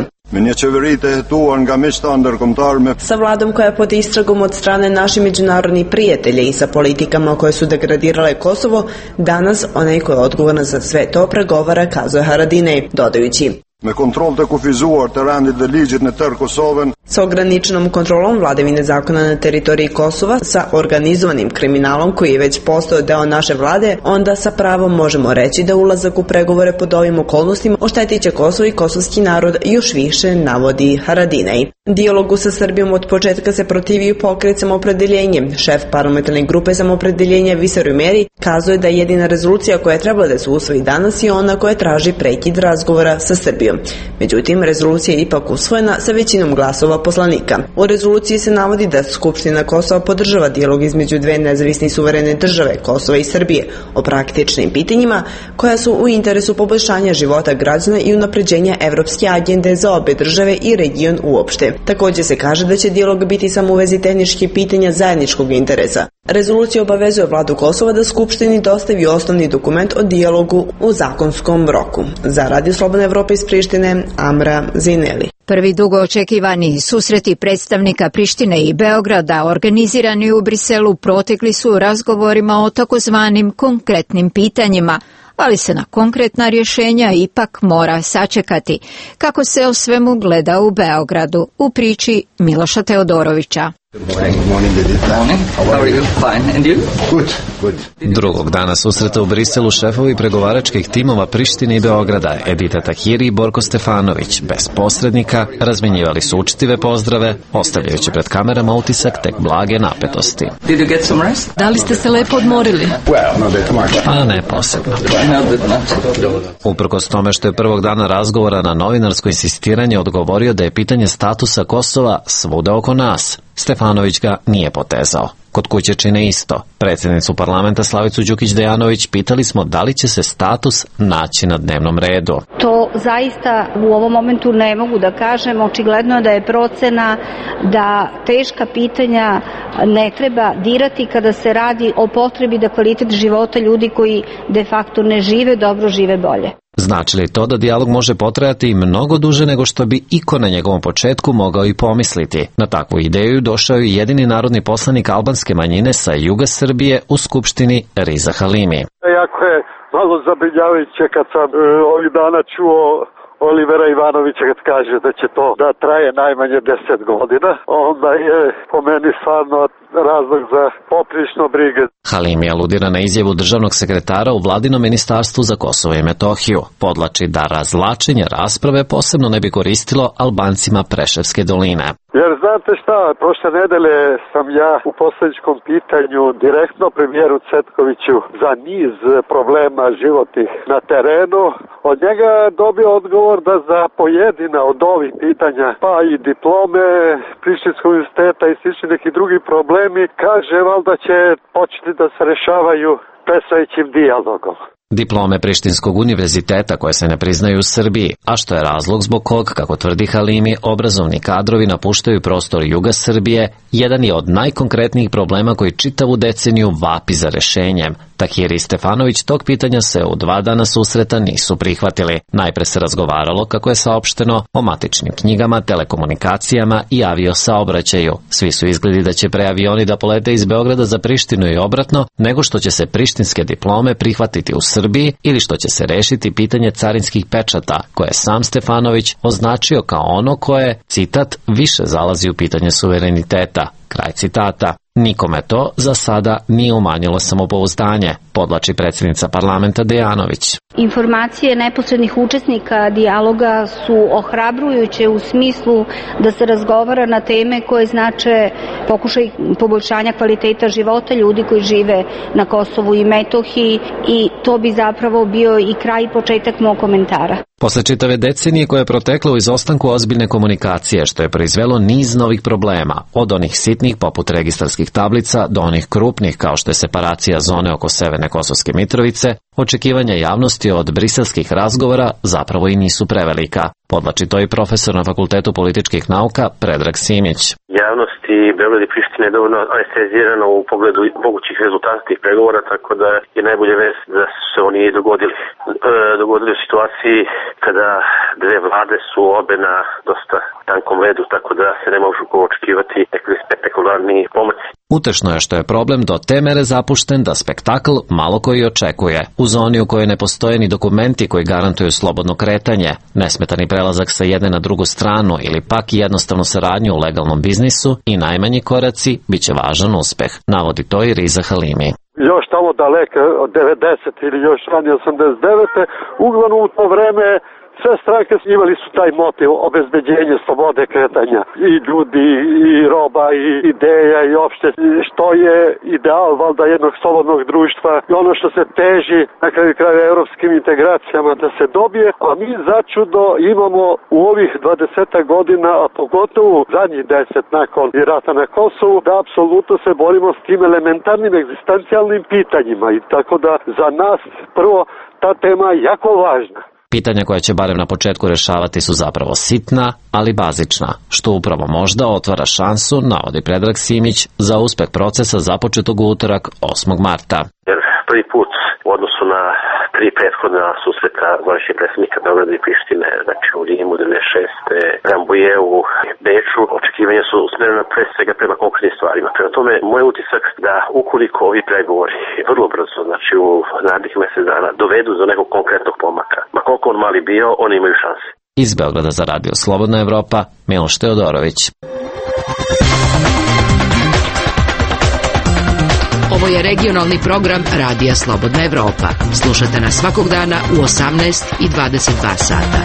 Sa vladom koja je pod istragom od strane naših međunarodnih prijatelja i sa politikama koje su degradirale Kosovo, danas onaj koji je odgovoran za sve to pregovara, kazuje Haradinaj, dodajući: me kontrol të kufizuar të rendit dhe ligjit në tërë Kosovën. Sa ograničenom kontrolom vladavine zakona na teritoriji Kosova, sa organizovanim kriminalom koji je već postao deo naše vlade, onda sa pravom možemo reći da ulazak u pregovore pod ovim okolnostima oštetit će Kosovo i kosovski narod još više, navodi Haradinaj. Dijalogu sa Srbijom od početka se protivio pokret Samoopredeljenje. Šef parlamentarne grupe Samoopredeljenja Viser Umeri kazuje da jedina rezolucija koja je trebala da se usvoji danas je ona koja traži prekid razgovora sa Srbijom. usvojio. Međutim, rezolucija je ipak usvojena sa većinom glasova poslanika. U rezoluciji se navodi da Skupština Kosova podržava dijalog između dve nezavisne i suverene države, Kosova i Srbije, o praktičnim pitanjima koja su u interesu poboljšanja života građana i unapređenja evropske agende za obe države i region uopšte. Također se kaže da će dijalog biti samo u vezi tehničkih pitanja zajedničkog interesa. Rezolucija obavezuje vladu Kosova da Skupštini dostavi osnovni dokument o dijalogu u zakonskom roku. Za Radio Slobodne Evrope iz Prištine, Amra Zineli. Prvi dugo očekivani susreti predstavnika Prištine i Beograda organizirani u Briselu protekli su razgovorima o takozvanim konkretnim pitanjima, ali se na konkretna rješenja ipak mora sačekati. Kako se o svemu gleda u Beogradu, u priči Miloša Teodorovića. Drugog dana susreta u Briselu šefovi pregovaračkih timova Prištine i Beograda, Edita Tahiri i Borko Stefanović, bez posrednika, razmenjivali su učtive pozdrave, ostavljajući pred kamerama utisak tek blage napetosti. Da li ste se lepo odmorili? A ne posebno. Uprkos tome što je prvog dana razgovora na novinarsko insistiranje odgovorio da je pitanje statusa Kosova svuda oko nas, Stefanović ga nije potezao. Kod kuće čine isto. Predsjednicu parlamenta Slavicu Đukić-Dejanović pitali smo da li će se status naći na dnevnom redu. To zaista u ovom momentu ne mogu da kažem. Očigledno da je procena da teška pitanja ne treba dirati kada se radi o potrebi da kvalitet života ljudi koji de facto ne žive dobro, žive bolje. Znači li to da dijalog može potrajati mnogo duže nego što bi iko na njegovom početku mogao i pomisliti? Na takvu ideju došao je jedini narodni poslanik albanske manjine sa juga Srbije u Skupštini, Riza Halimi. Jako je malo zabrinjavajuće kad sam e, ovih dana čuo Olivera Ivanovića kad kaže da će to da traje najmanje deset godina, onda je po meni stvarno razlog za poprično brige. Halimi aludira na izjavu državnog sekretara u vladinom ministarstvu za Kosovo i Metohiju. Podlači da razlačenje rasprave posebno ne bi koristilo Albancima Preševske doline. Jer znate šta, prošle nedelje sam ja u poslaničkom pitanju direktno premijeru Cvetkoviću za niz problema životnih na terenu od njega dobio odgovor da za pojedina od ovih pitanja, pa i diplome Prištinskog univerziteta i slični neki drugi problemi, kaže valjda će početi da se rešavaju predstojećim dijalogom. Diplome Prištinskog univerziteta koje se ne priznaju u Srbiji, a što je razlog zbog kog, kako tvrdi Halimi, obrazovni kadrovi napuštaju prostor juga Srbije, jedan je od najkonkretnijih problema koji čitavu deceniju vapi za rešenjem. Tahiri i Stefanović tog pitanja se u dva dana susreta nisu prihvatili. Najpre se razgovaralo, kako je saopšteno, o matičnim knjigama, telekomunikacijama i aviosaobraćaju. Svi su izgledi da će pre avioni da polete iz Beograda za Prištinu i obratno, nego što će se prištinske diplome prihvatiti u Srbiji ili što će se rešiti pitanje carinskih pečata, koje je sam Stefanović označio kao ono koje, citat, više zalazi u pitanje suvereniteta. Kraj citata. Nikome to za sada nije umanjilo samopouzdanje, podlači predsjednica parlamenta Dejanović. Informacije neposrednih učesnika dijaloga su ohrabrujuće u smislu da se razgovara na teme koje znače pokušaj poboljšanja kvaliteta života ljudi koji žive na Kosovu i Metohiji i to bi zapravo bio i kraj i početak mog komentara. Posle čitave decenije koja je protekla u izostanku ozbiljne komunikacije, što je proizvelo niz novih problema, od onih sitnih poput registarskih tablica do onih krupnih kao što je separacija zone oko Severne Kosovske Mitrovice, očekivanja javnosti od briselskih razgovora zapravo i nisu prevelika. Podlači to i profesor na Fakultetu političkih nauka Predrag Simić. Javnost i Beograd i Priština je dovoljno anestezirano u pogledu mogućih rezultata tih pregovora, tako da je najbolje vest da su se oni dogodili. E, dogodili u situaciji kada dve vlade su obe na dosta tankom ledu, tako da se ne može očekivati nekakvi spektakularni pomaci. Utešno je što je problem do te mere zapušten da spektakl malo koji očekuje. U zoni u kojoj ne postoje ni dokumenti koji garantuju slobodno kretanje, nesmetani prelazak sa jedne na drugu stranu ili pak i jednostavnu saradnju u legalnom biznisu i najmanji koraci bit će važan uspeh, navodi to i Riza Halimi. Još tamo daleke od devedeset ili još ranije osamdeset devete uglavnom u to vreme sve stranke imali su taj motiv obezbeđenje slobode kretanja i ljudi i roba i ideja i opšte što je ideal valjda jednog slobodnog društva i ono što se teži na kraju kraja europskim integracijama da se dobije, a mi začudo imamo u ovih dvadesetak godina, a pogotovo zadnjih deset nakon rata na Kosovu, da apsolutno se borimo s tim elementarnim egzistencijalnim pitanjima i tako da za nas prvo ta tema je jako važna. Pitanja koja će barem na početku rešavati su zapravo sitna, ali bazična, što upravo možda otvara šansu, navodi Predrag Simić, za uspeh procesa započetog u utorak osmog marta. Jer prvi put u odnosu na tri prethodna susreta zvaničnih predstavnika Beograda i Prištine, znači u Rimu devedeset šeste. Rambuje u Beču, očekivanja su usmerena pre svega prema konkretnim stvarima. Prema tome, moj utisak da ukoliko ovi pregovori vrlo brzo, znači u narednih mesec dana, dovedu do nekog konkretnog pomaka, ma koliko on mali bio, oni imaju šanse. Iz Beograda za radio Slobodna Evropa, Miloš Teodorović. Ovo je regionalni program Radija Slobodna Evropa. Slušate nas svakog dana u osamnaest i dvadeset dva sata.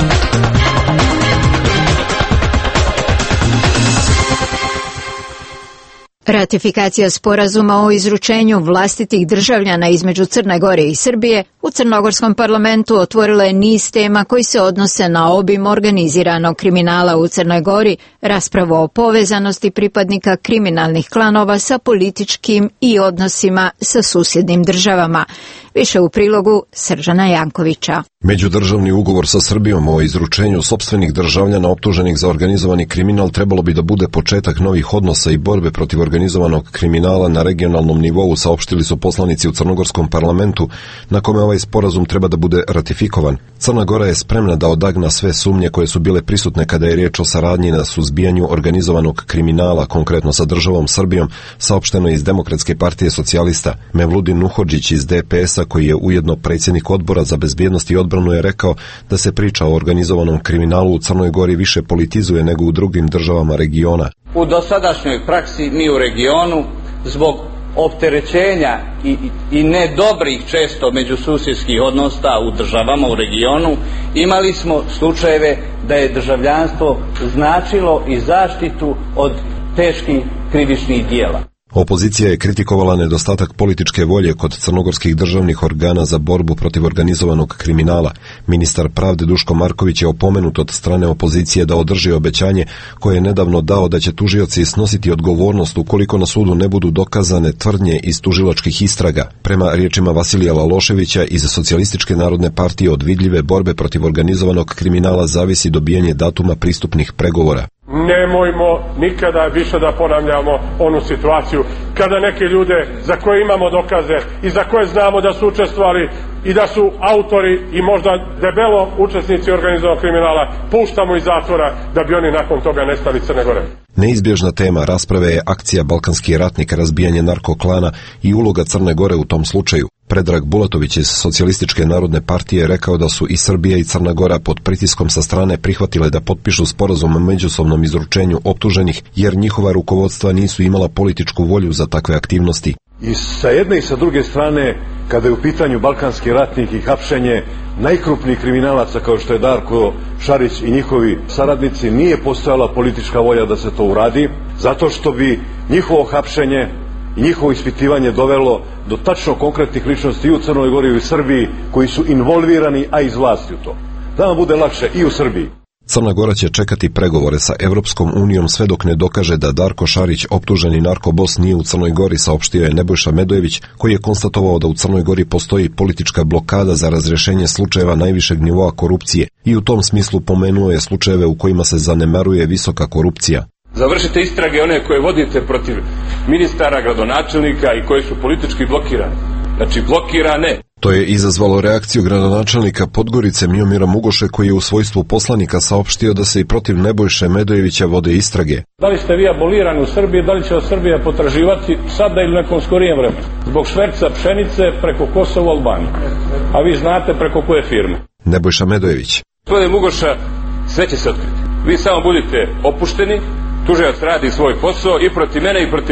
Ratifikacija sporazuma o izručenju vlastitih državljana između Crne Gore i Srbije u crnogorskom parlamentu otvorila je niz tema koji se odnose na obim organiziranog kriminala u Crnoj Gori, raspravu o povezanosti pripadnika kriminalnih klanova sa političkim i odnosima sa susjednim državama. Više u prilogu Sržana Jankovića. Međudržavni ugovor sa Srbijom o izručenju sopstvenih državljana optuženih za organizovani kriminal trebalo bi da bude početak novih odnosa i borbe protiv organizovanog kriminala na regionalnom nivou, saopštili su poslanici u crnogorskom parlamentu, na kome ovaj sporazum treba da bude ratifikovan. Crna Gora je spremna da odagna sve sumnje koje su bile prisutne kada je riječ o saradnji na suzbijanju organizovanog kriminala, konkretno sa državom Srbijom, saopšteno iz Demokratske partije socijalista. Mevludin Nuhodžić iz D P S-a, koji je ujedno predsjednik odbora za bezbjednost i odbranu, je rekao da se priča o organizovanom kriminalu u Crnoj Gori više politizuje nego u drugim državama regiona. U dosadašnjoj praksi mi u regionu zbog opterećenja i, i nedobrih često međususjedskih odnosa u državama u regionu imali smo slučajeve da je državljanstvo značilo i zaštitu od teških krivičnih dijela. Opozicija je kritikovala nedostatak političke volje kod crnogorskih državnih organa za borbu protiv organizovanog kriminala. Ministar pravde Duško Marković je opomenut od strane opozicije da održi obećanje koje je nedavno dao da će tužioci snositi odgovornost ukoliko na sudu ne budu dokazane tvrdnje iz tužilačkih istraga. Prema riječima Vasilija Laloševića iz Socijalističke narodne partije od vidljive borbe protiv organizovanog kriminala zavisi dobijanje datuma pristupnih pregovora. Nemojmo nikada više da ponavljamo onu situaciju kada neke ljude za koje imamo dokaze i za koje znamo da su učestvovali i da su autori i možda debelo učesnici organizovanog kriminala puštamo iz zatvora da bi oni nakon toga nestali Crne Gore. Neizbježna tema rasprave je akcija Balkanski ratnik, razbijanje narkoklana i uloga Crne Gore u tom slučaju. Predrag Bulatović iz Socijalističke narodne partije rekao da su i Srbija i Crna Gora pod pritiskom sa strane prihvatile da potpišu sporazum o međusobnom izručenju optuženih, jer njihova rukovodstva nisu imala političku volju za takve aktivnosti. I sa jedne i sa druge strane, kada je u pitanju Balkanski ratnik i hapšenje najkrupnijih kriminalaca kao što je Darko Šarić i njihovi saradnici, nije postojala politička volja da se to uradi, zato što bi njihovo hapšenje i njihovo ispitivanje dovelo do tačno konkretnih ličnosti i u Crnoj Gori i u Srbiji koji su involvirani, a iz vlasti u to. Da vam bude lakše i u Srbiji. Crna Gora će čekati pregovore sa Evropskom unijom sve dok ne dokaže da Darko Šarić, optuženi narkobos, nije u Crnoj Gori, saopštio je Nebojša Medojević, koji je konstatovao da u Crnoj Gori postoji politička blokada za razrješenje slučajeva najvišeg nivoa korupcije i u tom smislu pomenuo je slučajeve u kojima se zanemaruje visoka korupcija. Završite istrage one koje vodite protiv ministara, gradonačelnika i koji su politički blokirani. Znači blokirane. To je izazvalo reakciju gradonačelnika Podgorice Miomira Mugoše, koji je u svojstvu poslanika saopštio da se i protiv Nebojše Medojevića vode istrage. Da li ste vi abolirani u Srbiji, da li će vas Srbija potraživati sada ili nekom skorijem vremenu? Zbog šverca pšenice preko Kosova u Albaniju. A vi znate preko koje firme. Nebojša Medojević. Gospodine Mugoša, sve će se otkriti. Vi samo budite opušteni, tužilac radi svoj posao i protiv mene i protiv vas.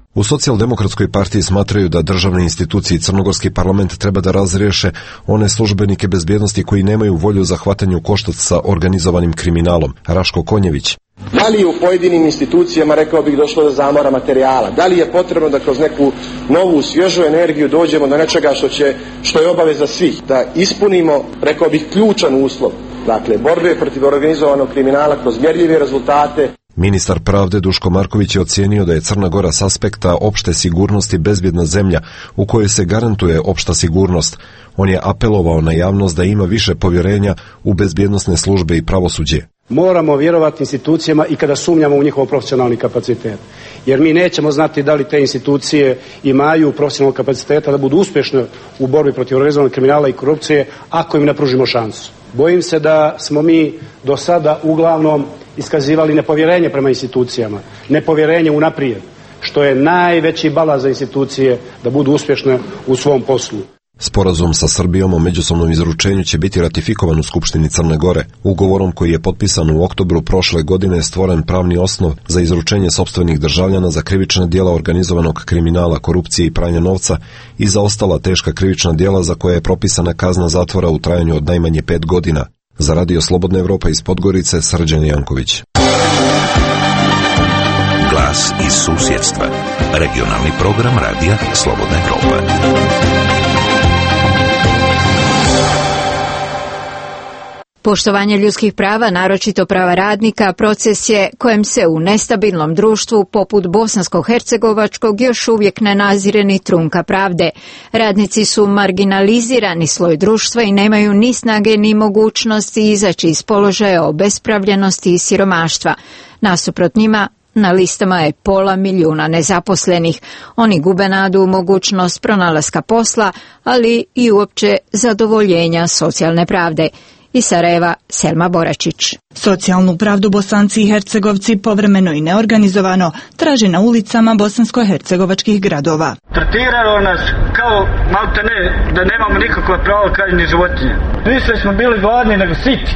U Socijaldemokratskoj partiji smatraju da državne institucije i Crnogorski parlament treba da razriješe one službenike bezbjednosti koji nemaju volju za hvatanje u koštac sa organizovanim kriminalom. Raško Konjević. Da li je u pojedinim institucijama, rekao bih, došlo do zamora materijala? Da li je potrebno da kroz neku novu, svježu energiju dođemo do nečega što, će, što je obaveza svih? Da ispunimo, rekao bih, ključan uslov. Dakle, borbe protiv organizovanog kriminala kroz mjerljive rezultate. Ministar pravde Duško Marković je ocijenio da je Crna Gora s aspekta opšte sigurnosti bezbjedna zemlja u kojoj se garantuje opšta sigurnost. On je apelovao na javnost da ima više povjerenja u bezbjednosne službe i pravosuđe. Moramo vjerovati institucijama i kada sumnjamo u njihov profesionalni kapacitet. Jer mi nećemo znati da li te institucije imaju profesionalnog kapaciteta da budu uspješne u borbi protiv organizovanog kriminala i korupcije ako im ne pružimo šansu. Bojim se da smo mi do sada uglavnom iskazivali nepovjerenje prema institucijama, nepovjerenje unaprijed, što je najveći balast za institucije da budu uspješne u svom poslu. Sporazum sa Srbijom o međusobnom izručenju će biti ratifikovan u Skupštini Crne Gore. Ugovorom koji je potpisan u oktobru prošle godine je stvoren pravni osnov za izručenje sopstvenih državljana za krivična djela organizovanog kriminala, korupcije i pranja novca i za ostala teška krivična djela za koje je propisana kazna zatvora u trajanju od najmanje pet godina. Za Radio Slobodna Evropa iz Podgorice, Srđan Janković. Glas iz susjedstva. Regionalni program Radija Slobodna Evropa. Poštovanje ljudskih prava, naročito prava radnika, proces je kojem se u nestabilnom društvu poput bosansko-hercegovačkog još uvijek ne nazire ni trunka pravde. Radnici su marginalizirani sloj društva i nemaju ni snage ni mogućnosti izaći iz položaja obespravljenosti i siromaštva. Nasuprot njima, na listama je pola milijuna nezaposlenih. Oni gube nadu u mogućnost pronalaska posla, ali i uopće zadovoljenja socijalne pravde. Iz Sarajeva, Selma Boračić. Socijalnu pravdu Bosanci i Hercegovci povremeno i neorganizovano traže na ulicama bosansko-hercegovačkih gradova. Tretiralo nas kao malte ne, da nemamo nikakva prava kao ni životinje. Mislili smo bili gladni nego siti.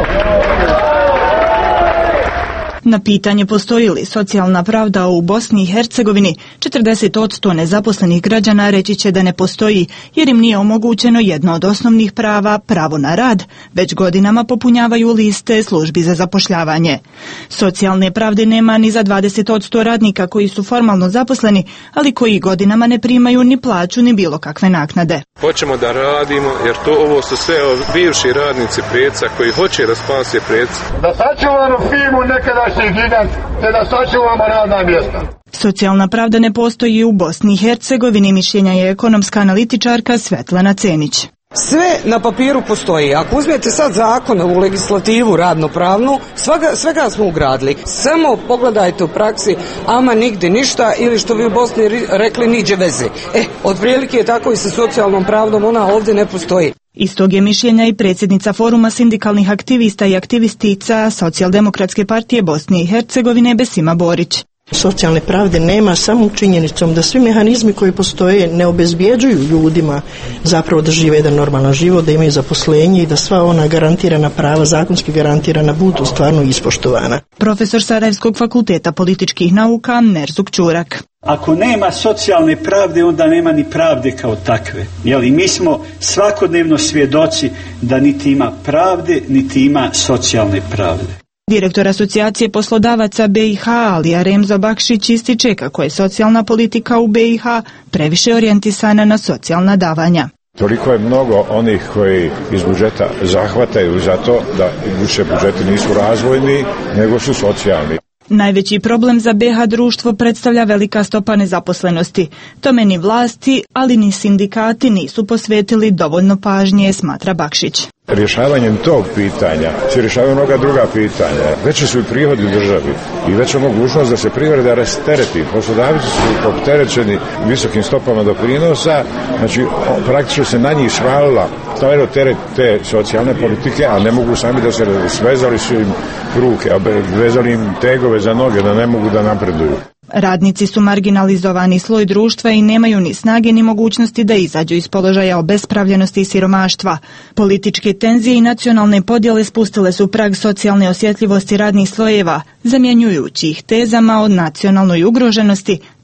Na pitanje postoji li socijalna pravda u Bosni i Hercegovini, četrdeset posto nezaposlenih građana reći će da ne postoji jer im nije omogućeno jedno od osnovnih prava, pravo na rad, već godinama popunjavaju liste službi za zapošljavanje. Socijalne pravde nema ni za dvadeset posto radnika koji su formalno zaposleni, ali koji godinama ne primaju ni plaću ni bilo kakve naknade. Hoćemo da radimo jer to ovo su sve bivši radnici preca koji hoće da spase preca. Da sačuvamo firmu nekada gigant, te da sačuvamo radna mjesta. Socijalna pravda ne postoji u Bosni i Hercegovini, mišljenja je ekonomska analitičarka Svetlana Cenić. Sve na papiru postoji. Ako uzmete sad zakon u legislativu radnopravnu, svega, svega smo ugradili. Samo pogledajte u praksi, ama nigdje ništa ili što bi u Bosni rekli niđe veze. E, otprilike je tako i sa socijalnom pravdom, ona ovdje ne postoji. Istog je mišljenja i predsjednica Foruma sindikalnih aktivista i aktivistica Socijaldemokratske partije Bosne i Hercegovine Besima Borić. Socijalne pravde nema samo činjenicom da svi mehanizmi koji postoje ne obezbjeđuju ljudima zapravo da žive jedan normalan život, da imaju zaposlenje i da sva ona garantirana prava, zakonski garantirana, budu stvarno ispoštovana. Profesor Sarajevskog fakulteta političkih nauka Merzuk Čurak. Ako nema socijalne pravde, onda nema ni pravde kao takve. Jeli, mi smo svakodnevno svjedoci da niti ima pravde, niti ima socijalne pravde. Direktor asocijacije poslodavaca B i H Alija Remzo Bakšić ističe kako je socijalna politika u B i H previše orijentisana na socijalna davanja. Toliko je mnogo onih koji iz budžeta zahvataju za to da više budžeti nisu razvojni, nego su socijalni. Najveći problem za B i H društvo predstavlja velika stopa nezaposlenosti. Tome ni vlasti, ali ni sindikati nisu posvetili dovoljno pažnje, smatra Bakšić. Rješavanjem tog pitanja se rješavaju mnoga druga pitanja. Veći su i prihodi u državi i veća mogućnost da se privreda rastereti. Poslodavci su opterećeni visokim stopama doprinosa, znači praktično se na njih svalila taj teret te socijalne politike, a ne mogu sami da se svezali su im ruke, vezali im tegove za noge da ne mogu da napreduju. Radnici su marginalizovani sloj društva i nemaju ni snage ni mogućnosti da izađu iz položaja obespravljenosti i siromaštva. Političke tenzije i nacionalne podjele spustile su prag socijalne osjetljivosti radnih slojeva, zamjenjujući ih tezama o nacionalnoj ugroženosti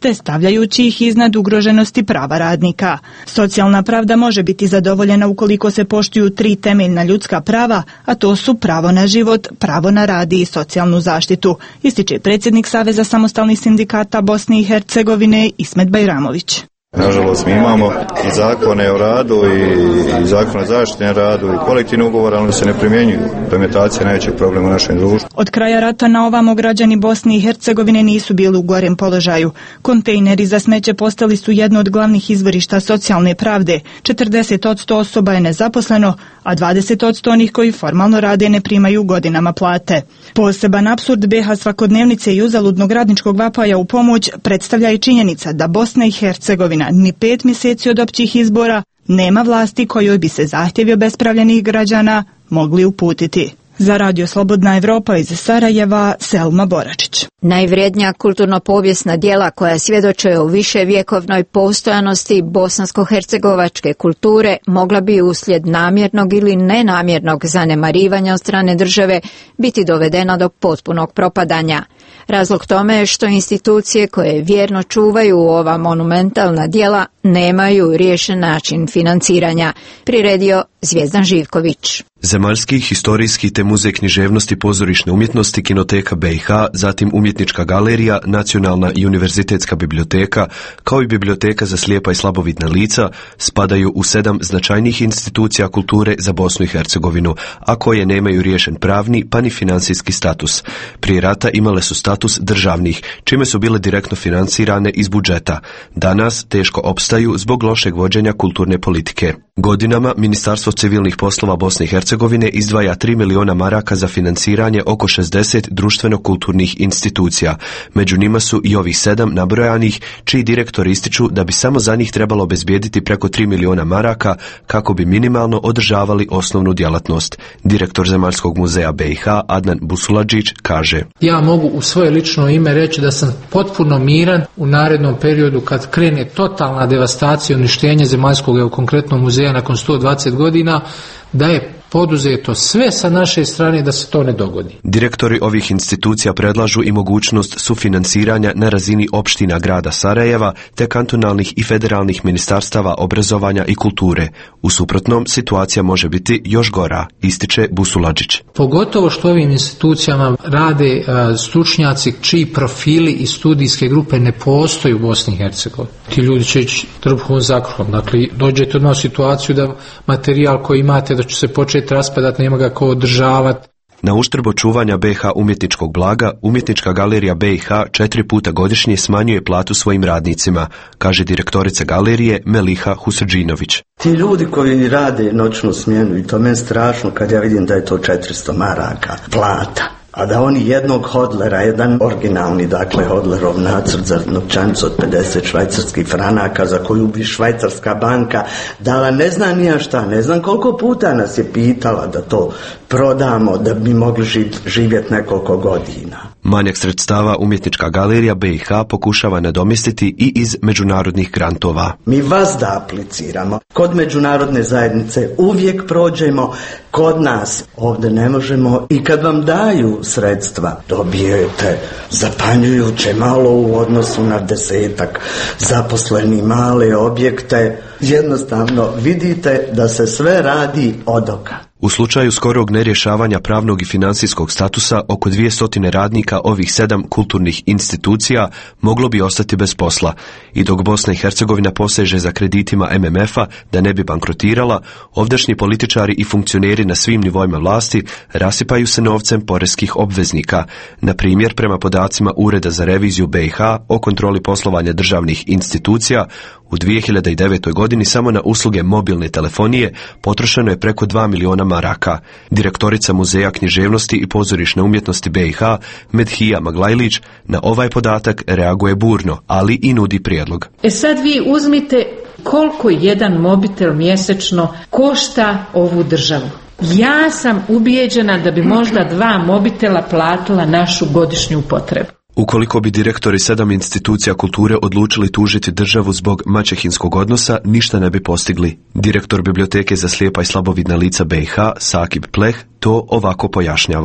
te stavljajući ih iznad ugroženosti prava radnika. Socijalna pravda može biti zadovoljena ukoliko se poštuju tri temeljna ljudska prava, a to su pravo na život, pravo na rad i socijalnu zaštitu, ističe predsjednik Saveza samostalnih sindikata Bosne i Hercegovine Ismet Bajramović. Nažalost, mi imamo i zakone o radu i, i zakone o zaštiti na radu i kolektivni ugovor, ali se ne primjenjuju. Implementacija je najveći problem u našem društvu. Od kraja rata na ovamo građani Bosne i Hercegovine nisu bili u gorem položaju. Kontejneri za smeće postali su jedno od glavnih izvorišta socijalne pravde. četrdeset posto osoba je nezaposleno, a dvadeset posto onih koji formalno rade ne primaju godinama plate. Poseban apsurd B H svakodnevnice i uzaludnog radničkog vapaja u pomoć predstavlja i činjenica da Bosna i Hercegovina ni pet mjeseci od općih izbora nema vlasti kojoj bi se zahtjevi obespravljenih građana mogli uputiti. Za Radio Slobodna Evropa iz Sarajeva, Selma Boračić. Najvrijednija kulturno-povijesna djela koja svjedoče o viševjekovnoj postojanosti bosansko-hercegovačke kulture mogla bi uslijed namjernog ili nenamjernog zanemarivanja od strane države biti dovedena do potpunog propadanja. Razlog tome je što institucije koje vjerno čuvaju ova monumentalna djela nemaju riješen način financiranja, priredio Zvijezdan Živković. Zemaljski, historijski te muzej književnosti pozorišne umjetnosti Kinoteka B i H, zatim Umjetnička galerija, Nacionalna i univerzitetska biblioteka, kao i Biblioteka za slijepa i slabovidna lica, spadaju u sedam značajnijih institucija kulture za Bosnu i Hercegovinu, a koje nemaju riješen pravni pa ni financijski status. Prije rata imale su status državnih, čime su bile direktno financirane iz budžeta. Danas teško opstaju zbog lošeg vođenja kulturne politike. Godinama Ministarstvo civilnih poslova Bosne i Hercegovine izdvaja tri miliona maraka za financiranje oko šezdeset društveno-kulturnih institucija. Među njima su i ovih sedam nabrojanih, čiji direktori ističu da bi samo za njih trebalo obezbijediti preko tri miliona maraka kako bi minimalno održavali osnovnu djelatnost. Direktor Zemaljskog muzeja B i H Adnan Busuladžić kaže: Ja mogu u svoje lično ime reći da sam potpuno miran u narednom periodu kad krene totalna devastacija i uništenje Zemaljskog, evo konkretno muzeja nakon sto dvadeset godina, da je poduzeto sve sa naše strane da se to ne dogodi. Direktori ovih institucija predlažu i mogućnost sufinansiranja na razini opština grada Sarajeva te kantonalnih i federalnih ministarstava obrazovanja i kulture. U suprotnom, situacija može biti još gora, ističe Busuladžić. Pogotovo što ovim institucijama rade uh, stručnjaci čiji profili i studijske grupe ne postoji u Bosni i Hercegovini. Ti ljudi će ići trbuhom za kruhom. Dakle, dođete odmah u situaciju da materijal koji imate da će se početi raspadati, nema ga ko održavati. Na uštrb očuvanja B i H umjetničkog blaga, Umjetnička galerija B i H četiri puta godišnje smanjuje platu svojim radnicima, kaže direktorica galerije Meliha Husrdžinović. Ti ljudi koji rade noćnu smjenu, i to meni strašno kad ja vidim da je to četiristo maraka plata. A da oni jednog hodlera, jedan originalni, dakle, hodlerov nacrt za novčanicu od pedeset švajcarskih franaka, za koju bi švajcarska banka dala ne znam nija šta, ne znam koliko puta nas je pitala da to prodamo, da bi mogli živjeti nekoliko godina. Manjak sredstava Umjetnička galerija B i H pokušava nadomjestiti i iz međunarodnih grantova. Mi vas da apliciramo. Kod međunarodne zajednice uvijek prođemo, kod nas ovdje ne možemo, i kad vam daju sredstva dobijete zapanjujuće malo u odnosu na desetak zaposleni, male objekte. Jednostavno vidite da se sve radi od oka. U slučaju skorog nerješavanja pravnog i financijskog statusa, oko dvjesto radnika ovih sedam kulturnih institucija moglo bi ostati bez posla. I dok Bosna i Hercegovina poseže za kreditima M M F-a da ne bi bankrotirala, ovdašnji političari i funkcioneri na svim nivoima vlasti rasipaju se novcem poreskih obveznika. Na primjer, prema podacima Ureda za reviziju B i H o kontroli poslovanja državnih institucija, u dvije hiljade devetoj. godini samo na usluge mobilne telefonije potrošeno je preko dva miliona maraka. Direktorica Muzeja književnosti i pozorišne umjetnosti B i H Medhija Maglajlić na ovaj podatak reaguje burno, ali i nudi prijedlog. E sad vi uzmite koliko jedan mobitel mjesečno košta ovu državu. Ja sam ubijeđena da bi možda dva mobitela platila našu godišnju potrebu. Ukoliko bi direktori sedam institucija kulture odlučili tužiti državu zbog maćehinskog odnosa, ništa ne bi postigli. Direktor Biblioteke za slijepa i slabovidna lica B i H, Sakib Pleh, to ovako pojašnjava.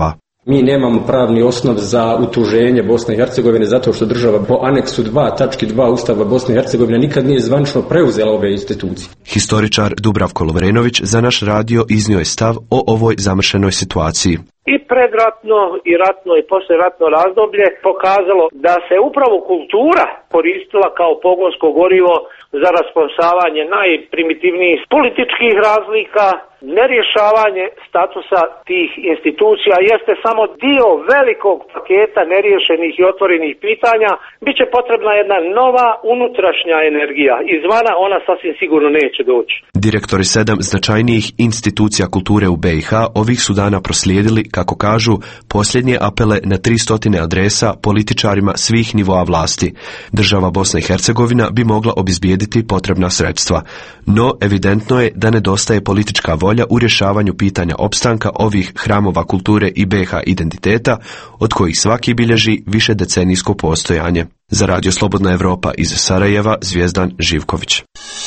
Mi nemamo pravni osnov za utuženje Bosne i Hercegovine zato što država po aneksu dva tački dva Ustava Bosne i Hercegovine nikad nije zvanično preuzela ove institucije. Historičar Dubravko Lovrenović za naš radio iznio je stav o ovoj zamršenoj situaciji. I predratno i ratno i poslijeratno razdoblje pokazalo da se upravo kultura koristila kao pogonsko gorivo za rasplamsavanje najprimitivnijih političkih razlika. Nerješavanje statusa tih institucija jeste samo dio velikog paketa neriješenih i otvorenih pitanja. Biće potrebna jedna nova unutrašnja energija. Izvana ona sasvim sigurno neće doći. Direktori sedam značajnijih institucija kulture u B i H ovih su dana proslijedili, kako kažu, posljednje apele na tristo adresa političarima svih nivoa vlasti. Država Bosna i Hercegovina bi mogla obezbijediti potrebna sredstva. No, evidentno je da nedostaje politička volja u rješavanju pitanja opstanka ovih hramova kulture i B i H identiteta, od kojih svaki bilježi više decenijsko postojanje. Za Radio Slobodna Evropa iz Sarajeva, Zvijezdan Živković.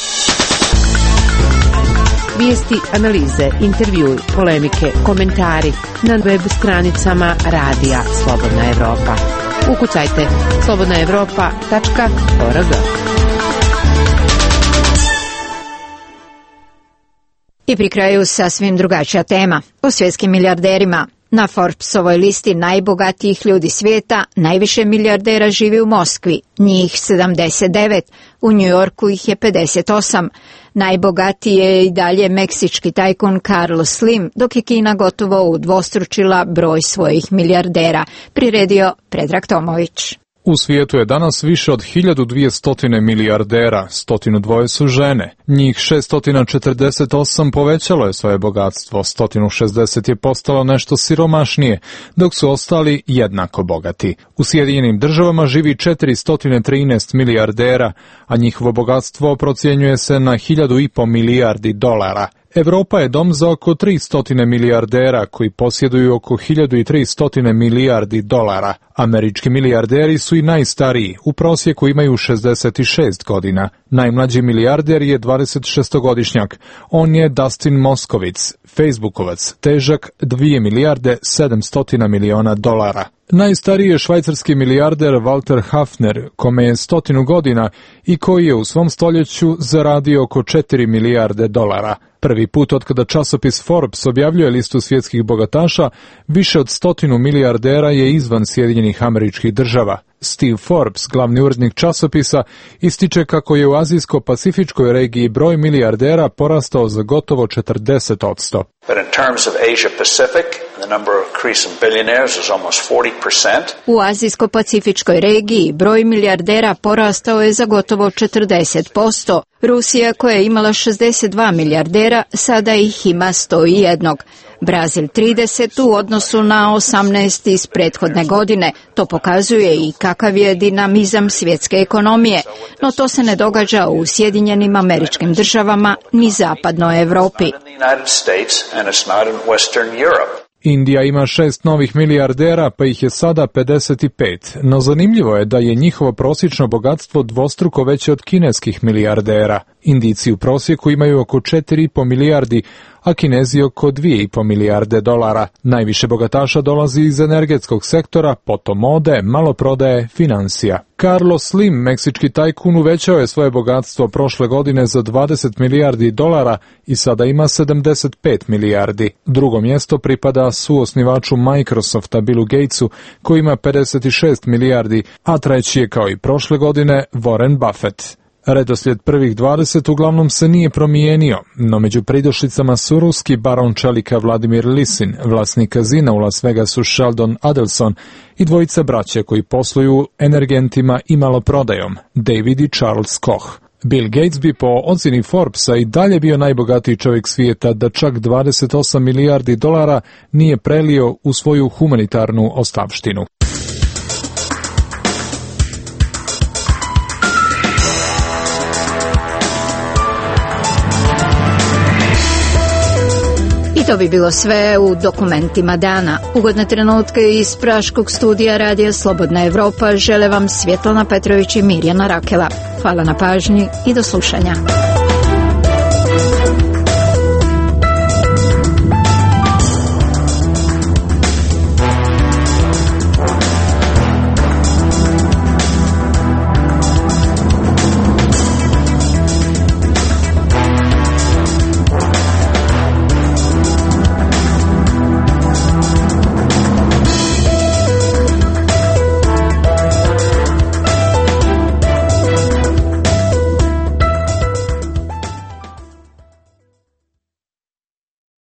Vijesti, analize, intervjui, polemike, komentari na web stranicama Radija Slobodna Evropa. Ukucajte slobodna evropa tačka org. I pri kraju sasvim drugačija tema. O svjetskim milijarderima. Na Forbesovoj listi najbogatijih ljudi svijeta najviše milijardera živi u Moskvi, njih sedamdeset devet, u New Yorku ih je pedeset osam. Najbogatiji je i dalje meksički tajkun Carlos Slim, dok je Kina gotovo udvostručila broj svojih milijardera, priredio Predrag Tomović. U svijetu je danas više od hiljadu dvjesto milijardera, stotinu dvoje su žene. Njih šesto četrdeset osam povećalo je svoje bogatstvo, sto šezdeset je postalo nešto siromašnije, dok su ostali jednako bogati. U Sjedinjenim državama živi četiristo trinaest milijardera, a njihovo bogatstvo procjenjuje se na hiljadu i po milijardi dolara. Evropa je dom za oko tristo milijardera koji posjeduju oko hiljadu tristo milijardi dolara. Američki milijarderi su i najstariji, u prosjeku imaju šezdeset šest godina. Najmlađi milijarder je dvadesetšestogodišnjak. On je Dustin Moskovitz, Facebookovac, težak dvije milijarde sedamsto miliona dolara. Najstariji je švajcarski milijarder Walter Hafner, kome je stotinu godina i koji je u svom stoljeću zaradio oko četiri milijarde dolara. Prvi put od kada časopis Forbes objavljuje listu svjetskih bogataša, više od stotinu milijardera je izvan Sjedinjenih Američkih Država. Steve Forbes, glavni urednik časopisa, ističe kako je u azijsko-pacifičkoj regiji broj milijardera porastao za gotovo četrdeset posto. U azijsko-pacifičkoj regiji broj milijardera porastao je za gotovo četrdeset posto. Rusija, koja je imala šezdeset dva milijardera, sada ih ima sto jedan. Brazil trideset u odnosu na osamnaest iz prethodne godine. To pokazuje i kakav je dinamizam svjetske ekonomije, no to se ne događa u Sjedinjenim Američkim Državama ni zapadnoj Europi. Indija ima šest novih milijardera, pa ih je sada pedeset pet, no zanimljivo je da je njihovo prosječno bogatstvo dvostruko veće od kineskih milijardera. Indijci u prosjeku imaju oko četiri i po milijardi, a Kinezi oko dvije i po milijarde dolara. Najviše bogataša dolazi iz energetskog sektora, potom mode, maloprodaje, financija. Carlos Slim, meksički tajkun, uvećao je svoje bogatstvo prošle godine za dvadeset milijardi dolara i sada ima sedamdeset pet milijardi. Drugo mjesto pripada suosnivaču Microsofta Billu Gatesu, koji ima pedeset šest milijardi, a treći je kao i prošle godine Warren Buffett. Redoslijed prvih dvadeset uglavnom se nije promijenio, no među pridošlicama su ruski baron čelika Vladimir Lisin, vlasnik kazina u Las Vegasu Sheldon Adelson i dvojica braće koji posluju energentima i maloprodajom, David i Charles Koch. Bill Gates bi po ocjeni Forbesa i dalje bio najbogatiji čovjek svijeta da čak dvadeset osam milijardi dolara nije prelio u svoju humanitarnu ostavštinu. To bi bilo sve u dokumentima dana. Ugodne trenutke iz praškog studija Radija Slobodna Evropa žele vam Svjetlana Petrović i Mirjana Rakela. Hvala na pažnji i do slušanja.